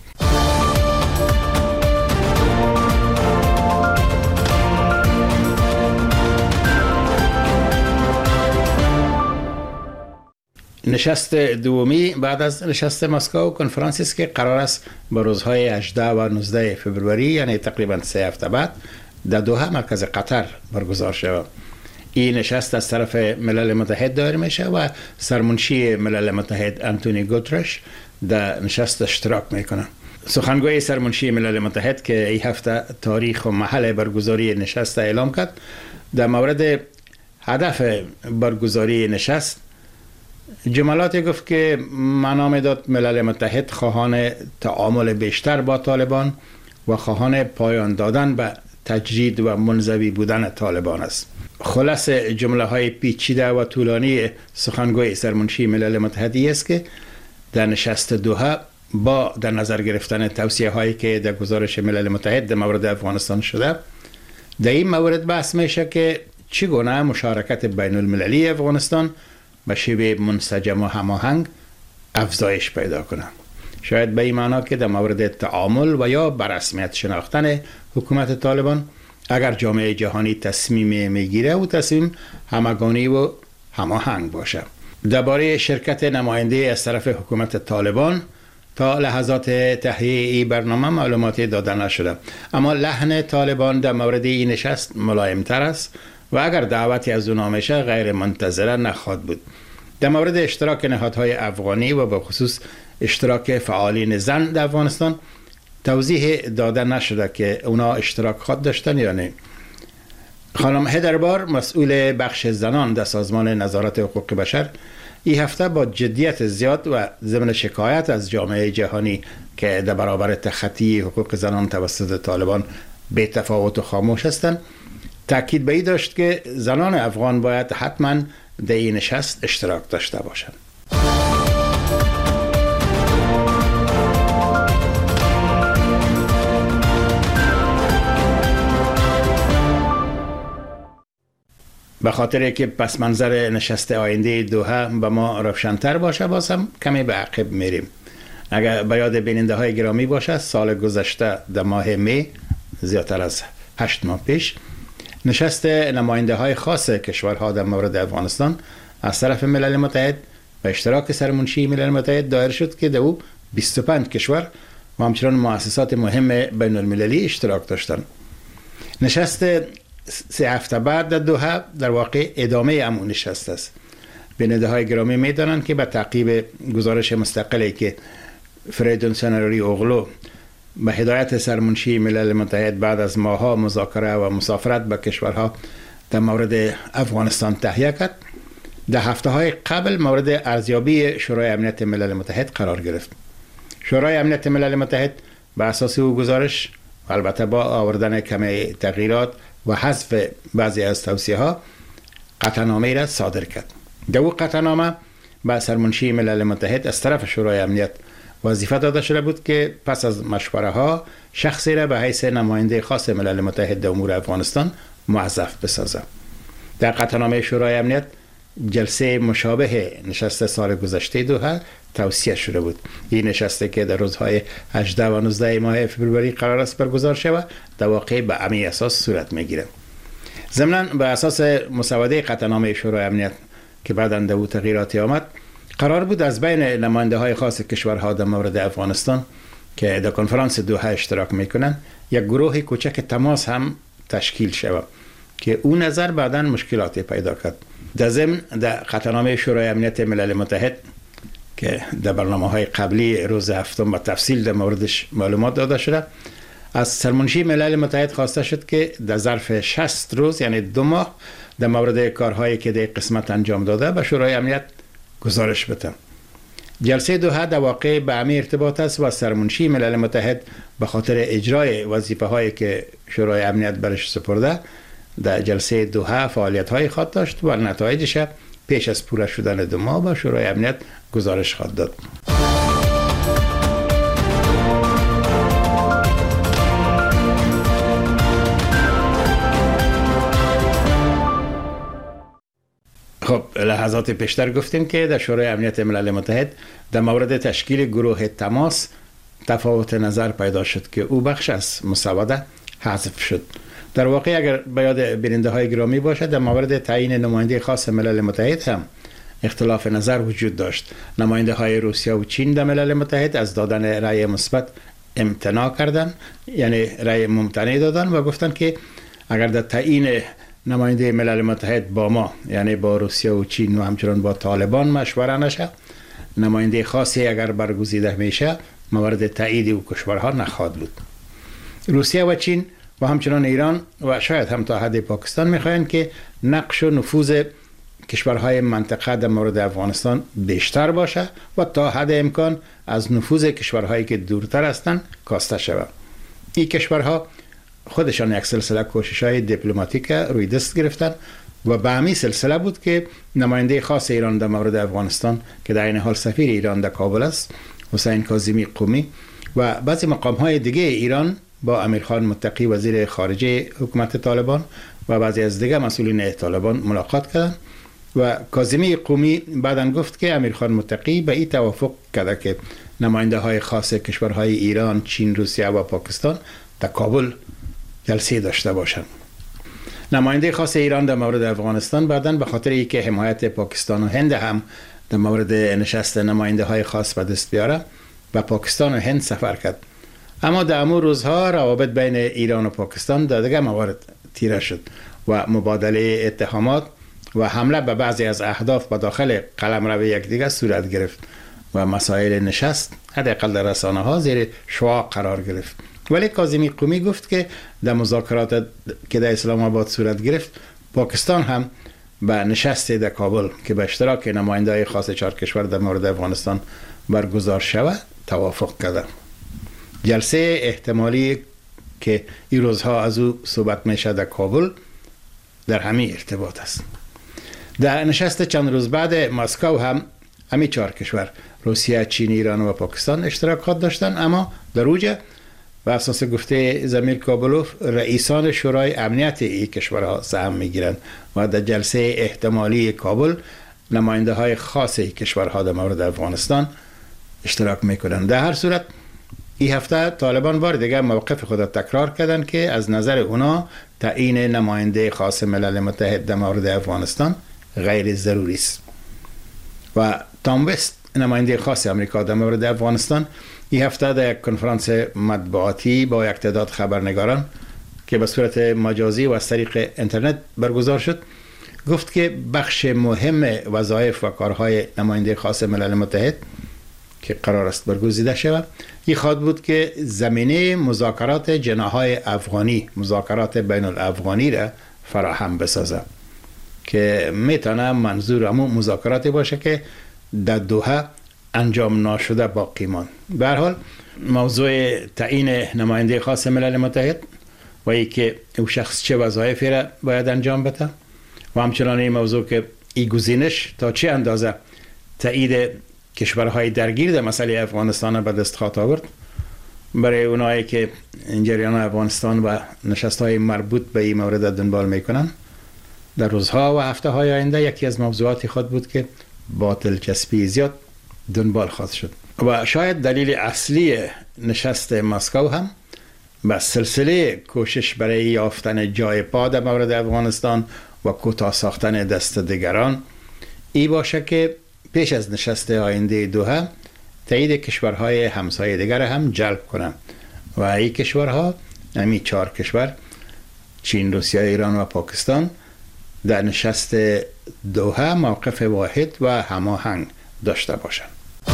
نشست دومی بعد از نشست مسکو کنفرانسی است که قرار است با روزهای 18 و 19 فوریه یعنی تقریبا 3 هفته بعد در دوحه مرکز قطر برگزار شود. این نشست از طرف ملل متحد دایر میشه و سرمنشی ملل متحد آنتونی گوترش در نشست اشتراک میکنه. سخنگوی سرمنشی ملل متحد که این هفته تاریخ و محل برگزاری نشست اعلام کرد، در مورد هدف برگزاری نشست جملاتی گفت که معنا میداد ملل متحد خواهان تعامل بیشتر با طالبان و خواهان پایان دادن به تجدید و منزوی بودن طالبان است. خلاص جمله های پیچیده و طولانی سخنگوی سرمنشی ملل متحد است که در نشست دوحه با در نظر گرفتن توصیه هایی که در گزارش ملل متحد در مورد افغانستان شده، در این مورد بحث میشه که چگونه مشارکت بین المللی افغانستان به شیوه منسجم و هماهنگ افزایش پیدا کنه. شاید به این معنا که در مورد تعامل و یا برسمیت شناختن حکومت طالبان اگر جامعه جهانی تصمیم میگیره و تصمیم همگانی و هماهنگ باشه. درباره شرکت نماینده از طرف حکومت طالبان تا لحظات تهیه این برنامه معلوماتی داده نشده، اما لحن طالبان در مورد این نشست ملایمتر است و اگر دعوتی از اونها میشه غیر منتظره نخواهد بود. در مورد اشتراک نهادهای افغانی و به خصوص اشتراک فعالین زن در افغانستان توضیح داده نشده که اونا اشتراک خود داشتن یا نه. خانم هدربار مسئول بخش زنان در سازمان نظارت حقوق بشر این هفته با جدیت زیاد و ضمن شکایت از جامعه جهانی که در برابر تخطی حقوق زنان توسط طالبان بی تفاوت و خاموش هستند تاکید به این داشت که زنان افغان باید حتما در این نشست اشتراک داشته باشند. به خاطر که پس منظر نشست آینده دوحه به ما روشن‌تر باشه بازم کمی به عقب میریم. اگر به یاد بیننده های گرامی باشه سال گذشته در ماه می زیادتر از 8 ماه پیش نشست نماینده های خاص کشورها در مورد افغانستان از طرف ملل متحد و اشتراک سرمنشی ملل متحد دایر شد که در او 25 کشور و همچنان مؤسسات مهم بین المللی اشتراک داشتند. نشست 3 هفته بعد در دوحه در واقع ادامه همون نشست است. بیننده های گرامی میدانند که به تعقیب گزارش مستقلی که فریدون سنراری اوغلو به هدایت سرمنشی ملل متحد بعد از ماه‌ها مذاکره و مسافرت به کشورها در مورد افغانستان تهیه کرد، در هفته‌های قبل مورد ارزیابی شورای امنیت ملل متحد قرار گرفت. شورای امنیت ملل متحد به اساس او گزارش و البته با آوردن کمی تغییرات و حذف بعضی از توصیه‌ها قطعنامه را صادر کرد. در او قطعنامه به سرمنشی ملل متحد از طرف شورای امنیت وظیفه داده شده بود که پس از مشوره ها شخصی را به حیث نماینده خاص ملل متحد در امور افغانستان موظف بسازد. در قطعنامه شورای امنیت جلسه مشابه نشست سال گذشته دوحه توصیه شده بود. این نشسته که در روزهای 18 و 19 ماه فوریه قرار است برگزار شود در واقع به همین اساس صورت میگیرد. ضمناً به اساس مسوده قطعنامه شورای امنیت که بعداً در او تغییراتی آمد قرار بود از بین نماینده های خاص کشورها در مورد افغانستان که در کنفرانس دوحه اشتراک میکنند یک گروه کوچک تماس هم تشکیل شود که اون نظر بعداً مشکلاتی پیدا کرد. در ضمن در قطعنامه شورای امنیت ملل متحد که در برنامه‌های قبلی روز هفتم با تفصیل در موردش معلومات داده شده، از سرمنشی ملل متحد خواسته شد که در ظرف 60 روز یعنی 2 ماه در مورد کارهایی که در قسمت انجام داده به شورای امنیت گزارش بده. جلسه دوحه در واقع به همین ارتباط است و سرمنشی ملل متحد به خاطر اجرای وظیفه‌هایی که شورای امنیت برش سپرده در جلسه دوحه فعالیت‌های خود داشت و نتایجش پیش از پوره شدن 2 ماه به شورای امنیت گزارش خواهد داد. خب لحظات پیشتر گفتیم که در شورای امنیت ملل متحد در مورد تشکیل گروه تماس تفاوت نظر پیدا شد که او بخش از مسوده حذف شد. در واقع اگر به یاد بیننده های گرامی باشد در مورد تعیین نماینده خاص ملل متحد هم اختلاف نظر وجود داشت. نماینده های روسیه و چین در ملل متحد از دادن رأی مثبت امتناع کردند، یعنی رأی ممتنع دادن و گفتند که اگر در تعیین نماینده ملل متحد با ما یعنی با روسیه و چین و همچنان با طالبان مشوره نشه، نماینده خاصی اگر برگزیده میشه مورد تایید او کشورها نخواهد بود. روسیه و چین و همچنان ایران و شاید هم تا حد پاکستان میخواهند که نقش و نفوذ کشورهای منطقه در مورد افغانستان بیشتر باشه و تا حد امکان از نفوذ کشورهایی که دورتر هستند کاسته شود. این کشورها خودشان یک سلسله کوشش‌های دیپلماتیک روی دست گرفتن و به همین سلسله بود که نماینده خاص ایران در مورد افغانستان که در این حال سفیر ایران در کابل است، حسین کاظمی قمی و بعضی مقام‌های دیگه ایران با امیرخان متقی وزیر خارجه حکومت طالبان و بعضی از دیگه مسئولین طالبان ملاقات کردند و کاظمی قمی بعداً گفت که امیرخان متقی به این توافق کرده که نماینده های خاص کشورهای ایران، چین، روسیه و پاکستان در کابل جلسه داشته باشند. نماینده خاص ایران در مورد افغانستان بعداً به خاطر اینکه حمایت پاکستان و هند هم در مورد نشست نماینده های خاص به دست بیاره به پاکستان و هند سفر کرد. اما در امور روزها روابط بین ایران و پاکستان در دیگر موارد تیره شد و مبادله اتهامات و حمله به بعضی از اهداف به داخل قلمرو یکدیگر صورت گرفت و مسائل نشست حداقل در رسانه‌ها زیر شعاع قرار گرفت. ولی کاظمی قمی گفت که در مذاکرات که در اسلام آباد صورت گرفت، پاکستان هم به نشست در کابل که به اشتراک نماینده‌های خاص 4 کشور در مورد افغانستان برگزار شود توافق کرد. جلسه احتمالی که این روزها از او صحبت میشه در کابل در همین ارتباط است. در نشست چند روز بعد مسکو هم همین 4 کشور روسیه، چین، ایران و پاکستان اشتراکات داشتن، اما در اوج و اساس گفته زمیر کابلوف رئیسان شورای امنیت این کشورها سهم میگیرند و در جلسه احتمالی کابل نماینده های خاص این کشورها در مورد افغانستان اشتراک میکنند. در هر صورت این هفته طالبان بار دیگر موقف خود را تکرار کردند که از نظر اونا تعیین نماینده خاص ملل متحد در مورد افغانستان غیر ضروری است. و تام وست نماینده خاص امریکا در مورد افغانستان این هفته در یک کنفرانس مطبوعاتی با یک تعداد خبرنگاران که به صورت مجازی و از طریق اینترنت برگزار شد گفت که بخش مهم وظایف و کارهای نماینده خاص ملل متحد که قرار است برگزیده شود این خواهد بود که زمینه مذاکرات جناح‌های افغانی، مذاکرات بین الافغانی را فراهم بسازه که میتونه منظور همون مذاکراتی باشه که در دوحه انجام ناشده باقی ماند. به هر حال موضوع تعیین نماینده خاص ملل متحد و ای که او شخص چه وظایفی را باید انجام بده و همچنان این موضوع که این گزینش تا چه اندازه تایید کشورهای درگیر در مسئله افغانستان به دست خواهد آورد برای اونایی که جریان افغانستان و نشست‌های مربوط به این مورد دنبال میکنن در روزها و هفته‌های آینده یکی از موضوعات خود بود که با دلچسپی زیاد دنبال خواهد شد و شاید دلیل اصلی نشست مسکو هم به سلسله کوشش برای یافتن جای پا در مورد افغانستان و کوتاه ساختن دست دیگران ای باشه که پیش از نشست آینده دوحه تایید کشورهای همسایه دیگر هم جلب کنند و این کشورها همین 4 کشور چین، روسیه، ایران و پاکستان در نشست دوحه موقف واحد و هماهنگ داشته باشند.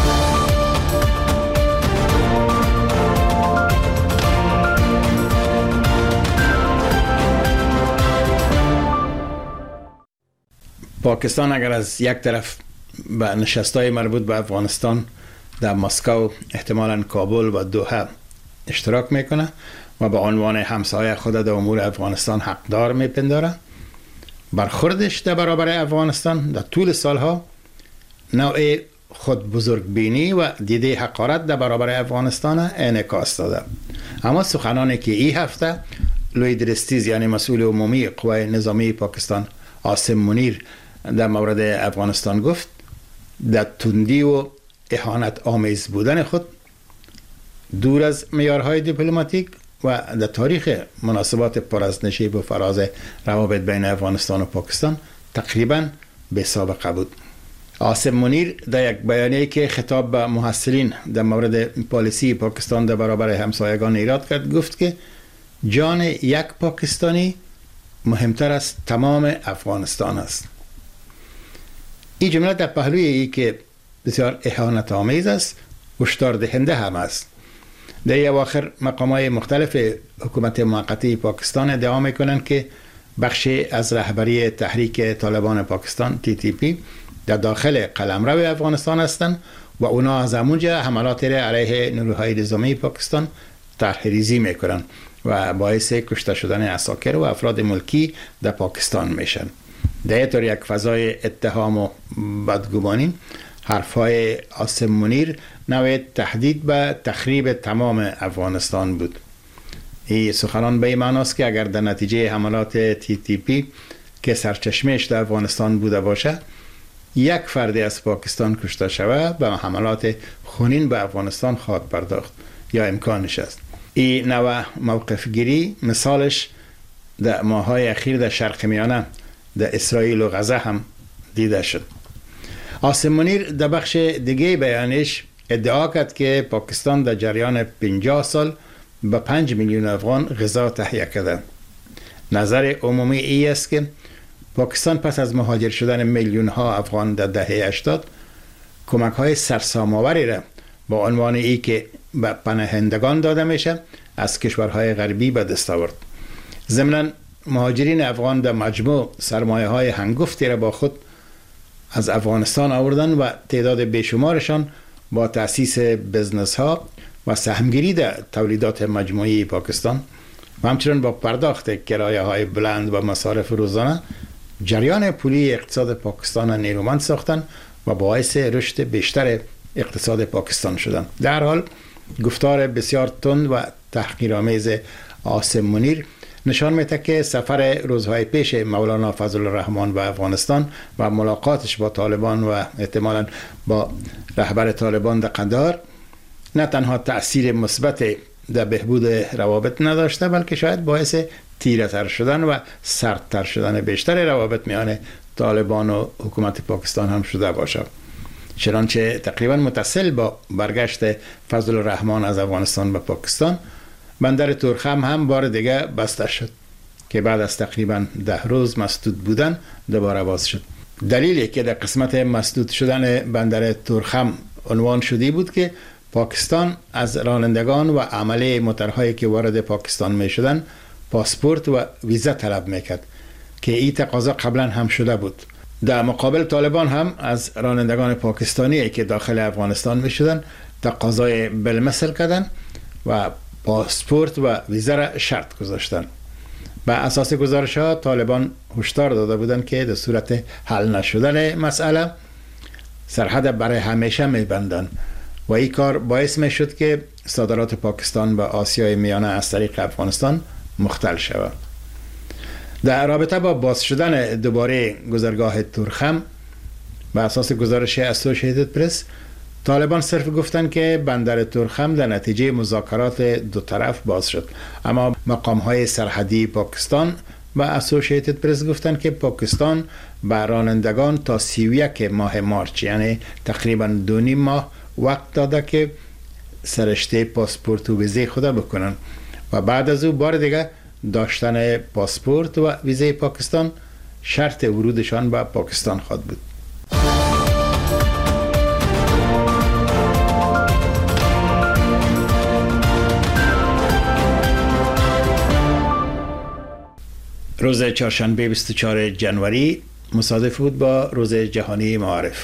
پاکستان اگر از یک طرف به نشست‌های مربوط به افغانستان در مسکو، احتمالاً کابل و دوحه اشتراک میکنه و به عنوان همسایه خود در امور افغانستان حقدار میپنداره، برخوردش در برابر افغانستان در طول سالها نوع خود بزرگبینی و دیده حقارت در برابر افغانستان انعکاس داده. اما سخنانی که این هفته لوید رستیز یعنی مسئول عمومی قوای نظامی پاکستان عاصم منیر در مورد افغانستان گفت در تندی و اهانت آمیز بودن خود دور از معیارهای دیپلماتیک و در تاریخ مناسبات پر از نشیب و فراز روابط بین افغانستان و پاکستان تقریبا بی سابقه بود. عاصم منیر در یک بیانیه‌ای که خطاب به محصلین در مورد پالیسی پاکستان در برابر همسایگان ایراد کرد گفت که جان یک پاکستانی مهمتر از تمام افغانستان است. این جمله در پهلوی ای که بسیار اهانت آمیز است هشدار دهنده هم است. در این اواخر مقامات مختلف حکومت موقتی پاکستان ادعا میکنند که بخشی از رهبری تحریک طالبان پاکستان TTP در داخل قلمرو افغانستان هستند و اونا از همونجا حملات علیه نیروهای نظامی پاکستان طرح ریزی میکنند و باعث کشته شدن عساکر و افراد ملکی در پاکستان میشن. در این طور یک فضای اتهام و بدگمانی حرفهای عاصم منیر نوع تهدید به تخریب تمام افغانستان بود. این سخنان به این معناست که اگر در نتیجه حملات TTP که سرچشمهش در افغانستان بوده باشه یک فردی از پاکستان کشته شود و حملات خونین به افغانستان خواهد پرداخت یا امکانش است. این نوع موقف گیری مثالش در ماه‌های اخیر در شرق میانه در اسرائیل و غزه هم دیده شد. عاصم منیر در بخش دیگه بیانش ادعا کرد که پاکستان در جریان 50 سال به 5 میلیون افغان غذا تهیه کرده. نظر عمومی ای است که پاکستان پس از مهاجر شدن میلیون ها افغان در دهه 80 کمک های سرسام‌آوری را با عنوان ای که به پناهندگان داده میشه از کشورهای غربی به دست آورد. ضمناً مهاجرین افغان در مجموع سرمایه های هنگفتی را با خود از افغانستان آوردن و تعداد بیشمارشان با تأسیس بزنس ها و سهمگیری در تولیدات مجموعی پاکستان و همچنین با پرداخت کرایه های بلند و مصارف روزانه جریان پولی اقتصاد پاکستان نیرومند ساختن و باعث رشد بیشتر اقتصاد پاکستان شدن. در حال گفتار بسیار تند و تحقیرآمیز عاصم منیر نشان میده که سفر روزهای پیش مولانا فضل الرحمن به افغانستان و ملاقاتش با طالبان و احتمالاً با رهبر طالبان در قندهار نه تنها تأثیر مثبت در بهبود روابط نداشته، بلکه شاید باعث تیره تر شدن و سردتر شدن بیشتر روابط میان طالبان و حکومت پاکستان هم شده باشد. چنانچه تقریبا متصل با برگشت فضل الرحمن از افغانستان به پاکستان، بندر تورخم هم بار دیگه بسته شد که بعد از تقریبا 10 روز مسدود بودن دوباره باز شد. دلیلی که در قسمت مسدود شدن بندر تورخم عنوان شده بود که پاکستان از رانندگان و عمله موترهایی که وارد پاکستان می شدن پاسپورت و ویزا طلب میکرد که این تقاضا قبلا هم شده بود. در مقابل طالبان هم از رانندگان پاکستانی که داخل افغانستان می شدن تقاضای بالمثل کردن و پاسپورت و ویزا را شرط گذاشتن. به اساس گزارش ها طالبان هشدار داده بودند که در صورت حل نشدن مسئله سرحد برای همیشه میبندن و این کار باعث می شد که صادرات پاکستان به آسیای میانه از طریق افغانستان مختل شود. در رابطه با باز شدن دوباره گذرگاه تورخم به اساس گزارش اسوسییتد پرس، طالبان صرف گفتن که بندر تورخم در نتیجه مذاکرات دو طرف باز شد، اما مقام‌های سرحدی پاکستان و اسوسییتد پرس گفتن که پاکستان به رانندگان تا 31 ماه مارچ یعنی تقریبا 2.5 ماه وقت داده که سرشته پاسپورت و ویزه خود بکنن و بعد از او بار دیگه داشتن پاسپورت و ویزه پاکستان شرط ورودشان به پاکستان خواهد بود. روز چهارشنبه 24 جنوری مصادف بود با روز جهانی معارف.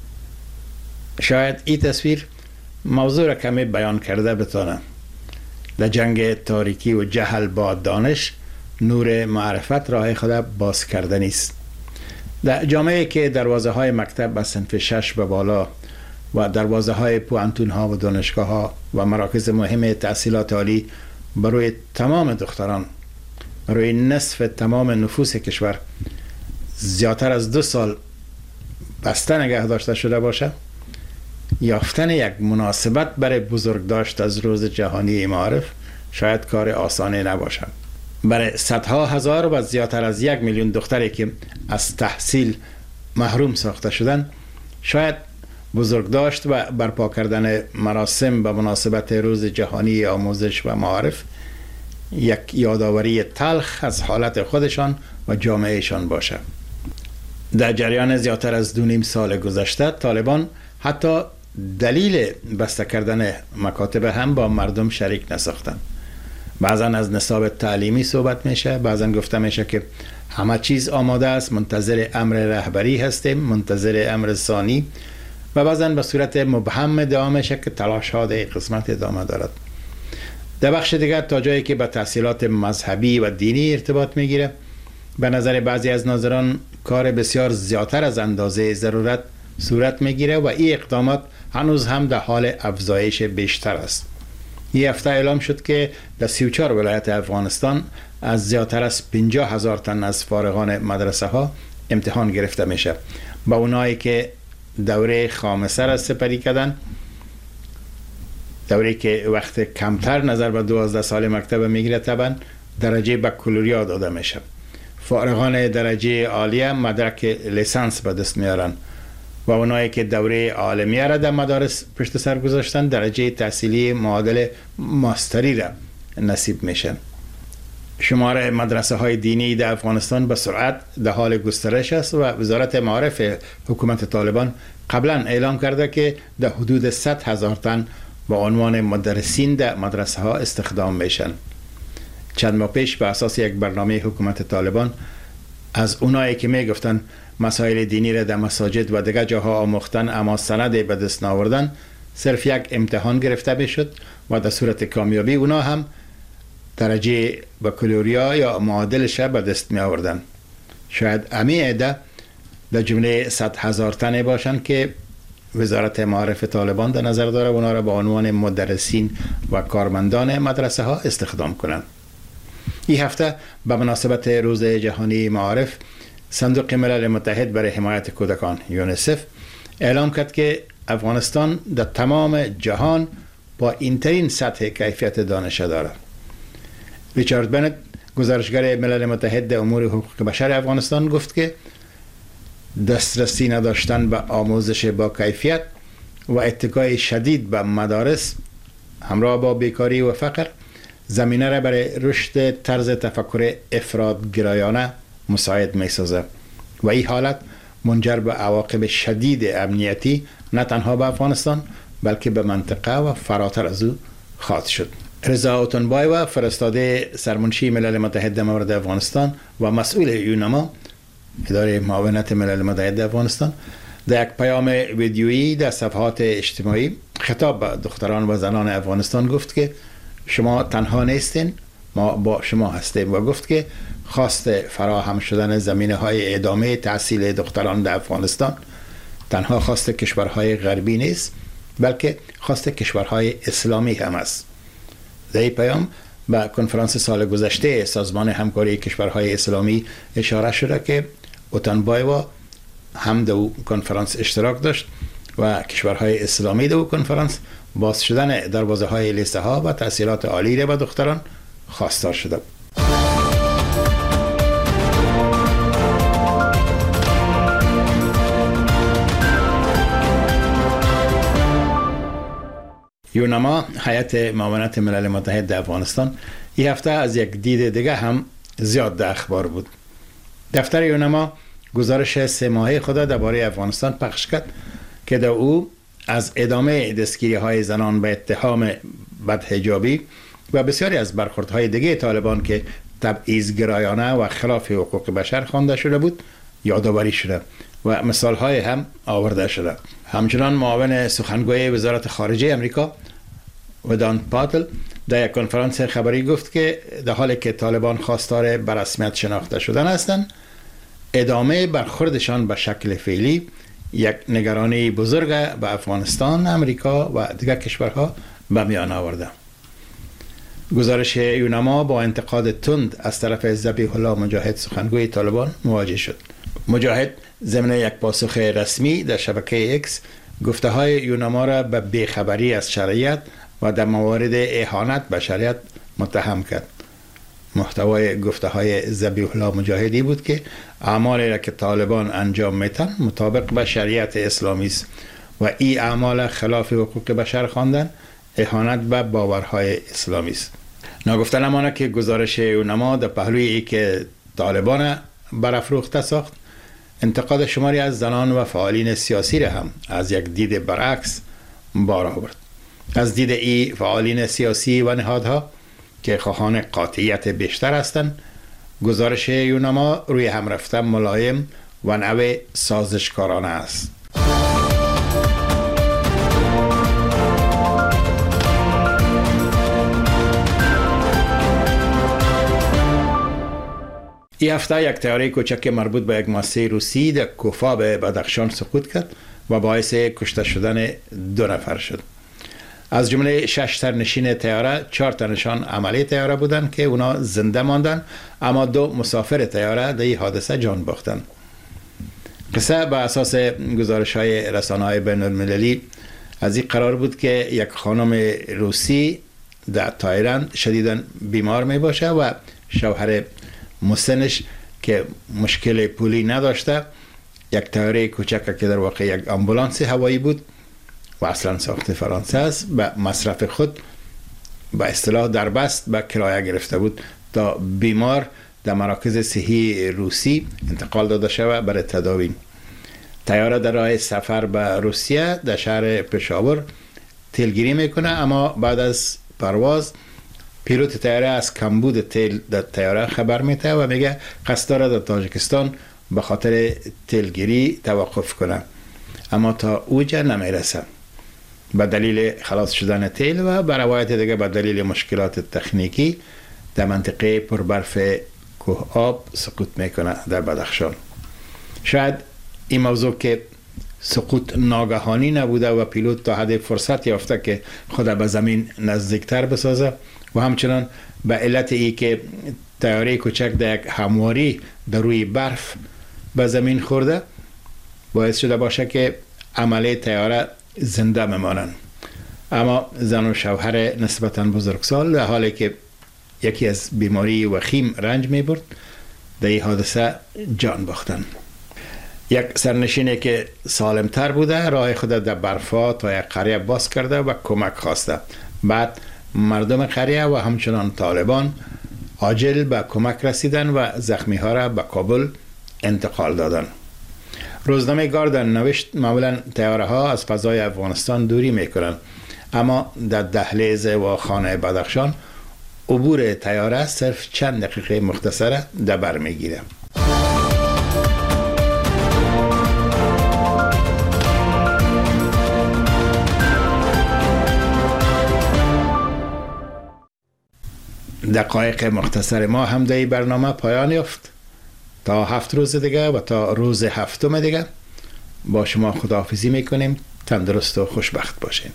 شاید این تصویر موضوع را کمی بیان کرده بتانه. در جنگ تاریکی و جهل با دانش، نور معرفت راه خود باز کرده نیست. در جامعه که دروازه های مکتب از صنف 6 به بالا و دروازه های پوانتون ها و دانشگاه ها و مراکز مهم تحصیلات عالی برای تمام دختران، برای نصف تمام نفوس کشور زیادتر از 2 سال بسته نگه داشته شده باشه، یافتن یک مناسبت برای بزرگ داشت از روز جهانی معارف شاید کار آسانی نباشد. برای صدها هزار و زیادتر از 1 میلیون دختری که از تحصیل محروم ساخته شدن، شاید بزرگ داشت و برپا کردن مراسم به مناسبت روز جهانی آموزش و معارف یک یادآوری تلخ از حالت خودشان و جامعهشان باشه. در جریان زیادتر از 2.5 سال گذشته طالبان حتی دلیل بسته کردن مکاتب هم با مردم شریک نساختن. بعضا از نصاب تعلیمی صحبت میشه، بعضا گفته میشه که همه چیز آماده است، منتظر امر رهبری هستیم، منتظر امر ثانی، و بعضا به صورت مبهم ادعا میشه که تلاش ها در قسمت ادامه دارد. در بخش دیگر تا جایی که به تحصیلات مذهبی و دینی ارتباط میگیره، به نظر بعضی از ناظران کار بسیار زیادتر از اندازه ضرورت صورت میگیره و این اقدامات هنوز هم در حال افزایش بیشتر است. این هفته اعلام شد که در 34 ولایت افغانستان از زیادتر از 50,000 تن از فارغان مدرسه ها امتحان گرفته میشه. با اونایی که دوره خامسه را سپری کردن، دوره که وقت کمتر نظر به 12 سال مکتب میگیره، طبعا درجه بکالوریا داده میشه. فارغان درجه عالیه مدرک لیسانس به دست میارن و اونایی که دوره عالمیه را در مدارس پشت سر گذاشتن درجه تحصیلی معادل ماستری را نصیب میشن. شمار مدرسه های دینی در افغانستان به سرعت در حال گسترش است و وزارت معارف حکومت طالبان قبلا اعلام کرده که در حدود 100,000 تن با عنوان مدرسین در مدرسه ها استخدام میشن. چند ماه پیش به اساس یک برنامه حکومت طالبان از اونایی که میگفتن مسائل دینی را در مساجد و دیگر جاها آموختن اما سند به دست نآوردن، صرف یک امتحان گرفته میشد و در صورت کامیابی اونا هم درجه بکالوریا یا معادلش به دست می آوردن. شاید امی عده در جمله 100,000 تنه باشند که وزارت معارف طالبان در نظر داره اونا را به عنوان مدرسین و کارمندان مدرسه ها استخدام کنند. این هفته به مناسبت روز جهانی معارف، صندوق ملل متحد برای حمایت کودکان یونیسف اعلام کرد که افغانستان در تمام جهان با اینترین سطح کیفیت دانش دارد. ریچارد بنت، گزارشگر ملل متحد در امور حقوق بشر افغانستان، گفت که دسترسی نداشتن به آموزش با کیفیت و اتکای شدید به مدارس همراه با بیکاری و فقر زمینه را برای رشد طرز تفکر افراط‌گرایانه مساعد می سازد و این حالت منجر به عواقب شدید امنیتی نه تنها به افغانستان بلکه به منطقه و فراتر از او خواهد شد. رضا اوتنبایو، فرستاده سرمنشی ملل متحد در مورد افغانستان و مسئول یونما، اداره معاونت ملل متحد افغانستان، در یک پیام ویدیویی در صفحات اجتماعی خطاب به دختران و زنان افغانستان گفت که شما تنها نیستین، ما با شما هستیم، و گفت که خواست فراهم شدن زمینه‌های ادامه تحصیل دختران در افغانستان تنها خواست کشورهای غربی نیست بلکه خواست کشورهای اسلامی هم است. در این پیام به کنفرانس سال گذشته سازمان همکاری کشورهای اسلامی اشاره شده که اوتنبایو هم در کنفرانس اشتراک داشت و کشورهای اسلامی در کنفرانس باز شدن دروازه‌های لیسه ها و تحصیلات عالی را به دختران خواستار شده. یونما، هیئت معاونت ملل متحد در افغانستان، این هفته از یک دید دیگه هم زیاد در اخبار بود. دفتر یونما گزارش 3 ماهه خود درباره افغانستان پخش کرد که در او از ادامه دستگیری‌های زنان به اتهام بدحجابی و بسیاری از برخوردهای دیگه طالبان که تبعیض‌گرایانه و خلاف حقوق بشر خوانده شده بود یادآوری شده و مثال‌های هم آورده شده. همچنان معاون سخنگوی وزارت خارجه امریکا ودان پاتل در یک کنفرانس خبری گفت که در حالی که طالبان خواستار به رسمیت شناخته شدن هستند، ادامه برخوردشان به شکل فعلی یک نگرانی بزرگ به افغانستان، امریکا و دیگر کشورها به میان آورده. گزارش یونما با انتقاد تند از طرف ذبیح الله مجاهد، سخنگوی طالبان، مواجه شد. مجاهد ضمن یک پاسخ رسمی در شبکه اکس گفته های یونما را به بیخبری از شریعت و در موارد اهانت به شریعت متهم کرد. محتوای گفته های ذبیح الله مجاهدی بود که اعمالی را که طالبان انجام میتن مطابق به شریعت اسلامی است و این اعمال خلاف حقوق بشر خواندن اهانت به باورهای اسلامی است. ناگفته نماند که گزارش یونما در پهلوی ای که طالبان برافروخته ساخت، انتقاد شماری از زنان و فعالین سیاسی را هم از یک دید برعکس بار آورد. از دید ای فعالین سیاسی و نهادها که خواهان قاطعیت بیشتر هستند، گزارش یونما روی هم رفته ملایم و نوع سازشکارانه است. این هفته یک طیاره کوچک مربوط به یک مؤسسه روسی در کوفا به بدخشان سقوط کرد و باعث کشته شدن 2 نفر شد. از جمله 6 سرنشین طیاره 4 تنشان عملی طیاره بودند که اونا زنده ماندن، اما 2 مسافر طیاره در این حادثه جان باختند. قصه به اساس گزارش‌های رسانه‌های بین‌المللی از این قرار بود که یک خانم روسی در تایلند شدیداً بیمار می باشه و شوهر مسنش که مشکل پولی نداشته یک طیاره کوچک که در واقع یک آمبولانس هوایی بود و اصلا ساخت فرانسه است، به مصرف خود به اصطلاح دربست به کرایه گرفته بود تا بیمار در مراکز صحی روسی انتقال داده شود برای تداوی. طیاره در راه سفر به روسیه در شهر پشاور تیلگیری میکنه، اما بعد از پرواز پیلوت طیاره از کمبود تیل در طیاره خبر میده و میگه قصد داره در تاجیکستان به خاطر تیلگیری توقف کنه، اما تا اوجا نمیرسه به دلیل خلاص شدن تیل و به روایت دیگه به دلیل مشکلات تکنیکی در منطقه پربرف کوه آب سقوط میکنه در بدخشان. شاید این موضوع که سقوط ناگهانی نبوده و پیلوت تا حد فرصت یافته که خود به زمین نزدیکتر بسازه و همچنان به علت ای که طیاره کوچک در یک همواری در روی برف به زمین خورده باعث شده باشه که عمله طیاره زنده بمانند. اما زن و شوهر نسبتاً بزرگسال در حالی که یکی از بیماری وخیم رنج می برد در این حادثه جان باختند. یک سرنشینی که سالمتر بوده راه خود در برفا تا یک قریه باز کرده و کمک خواسته. بعد مردم قریه و همچنان طالبان عاجل به کمک رسیدن و زخمی ها را به کابل انتقال دادن. روزنامه گاردن نوشت معمولا طیاره ها از فضای افغانستان دوری میکنن، اما در دهلیز و خانه بدخشان عبور طیاره صرف چند دقیقه مختصره در بر میگیره. دقایق مختصر ما هم در این برنامه پایان یافت. تا 7 روز دیگه و تا روز 7 دیگه با شما خداحافظی میکنیم. تندرست و خوشبخت باشین.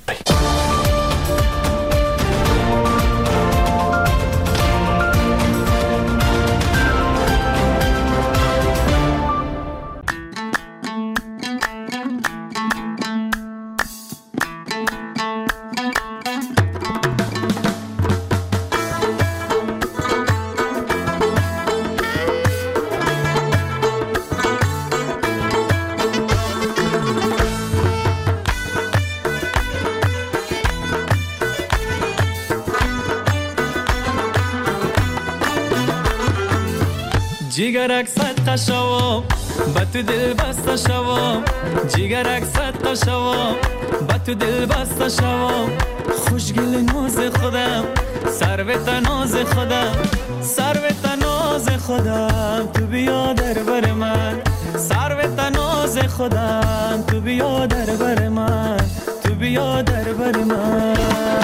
جیگرک صد قشوام با تو دل بسته شوام، جیگرک صد قشوام با تو دل بسته شوام، خوشگل ناز خودم سروت ناز خودم، سروت ناز خودم تو بیا در بر من، سروت ناز خودم تو بیا در بر من، تو بیا در بر من.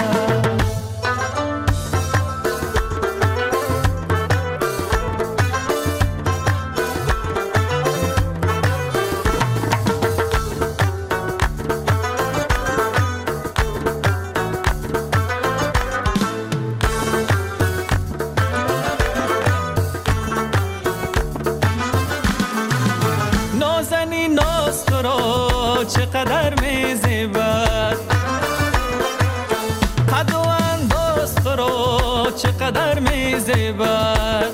چقدر میزیبد قد و انداز تو رو، چقدر میزیبد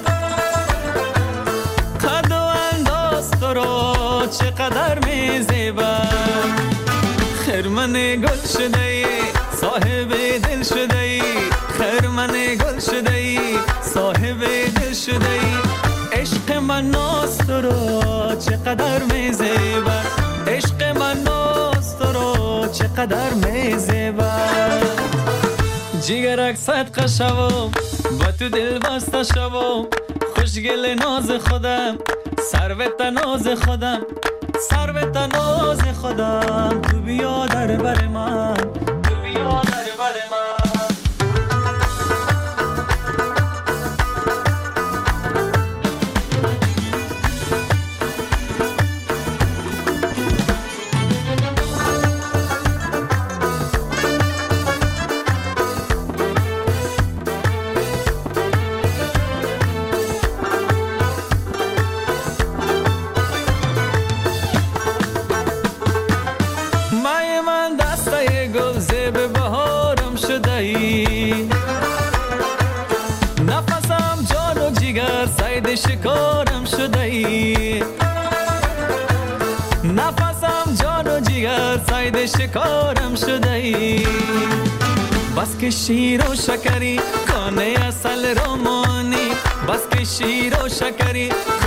قد و انداز تو رو، چقدر میزیبد. خرمن گل شده ای صاحب دل شده ای، خرمن گل شده ای صاحب دل شده ای. عشق من ناز تو رو چقدر میزیبد، عشق من ناز تو رو چقدر میزیبد. جیگرک صد قشوام با تو دل بسته شوام، خوشگل ناز خودم سروت ناز خودم، سروت ناز خودم تو بیا در بر من، تو بیا در بر من. کارم شده ای. بس که شیر و شکری کانه اصل رومانی، بس که شیر و شکری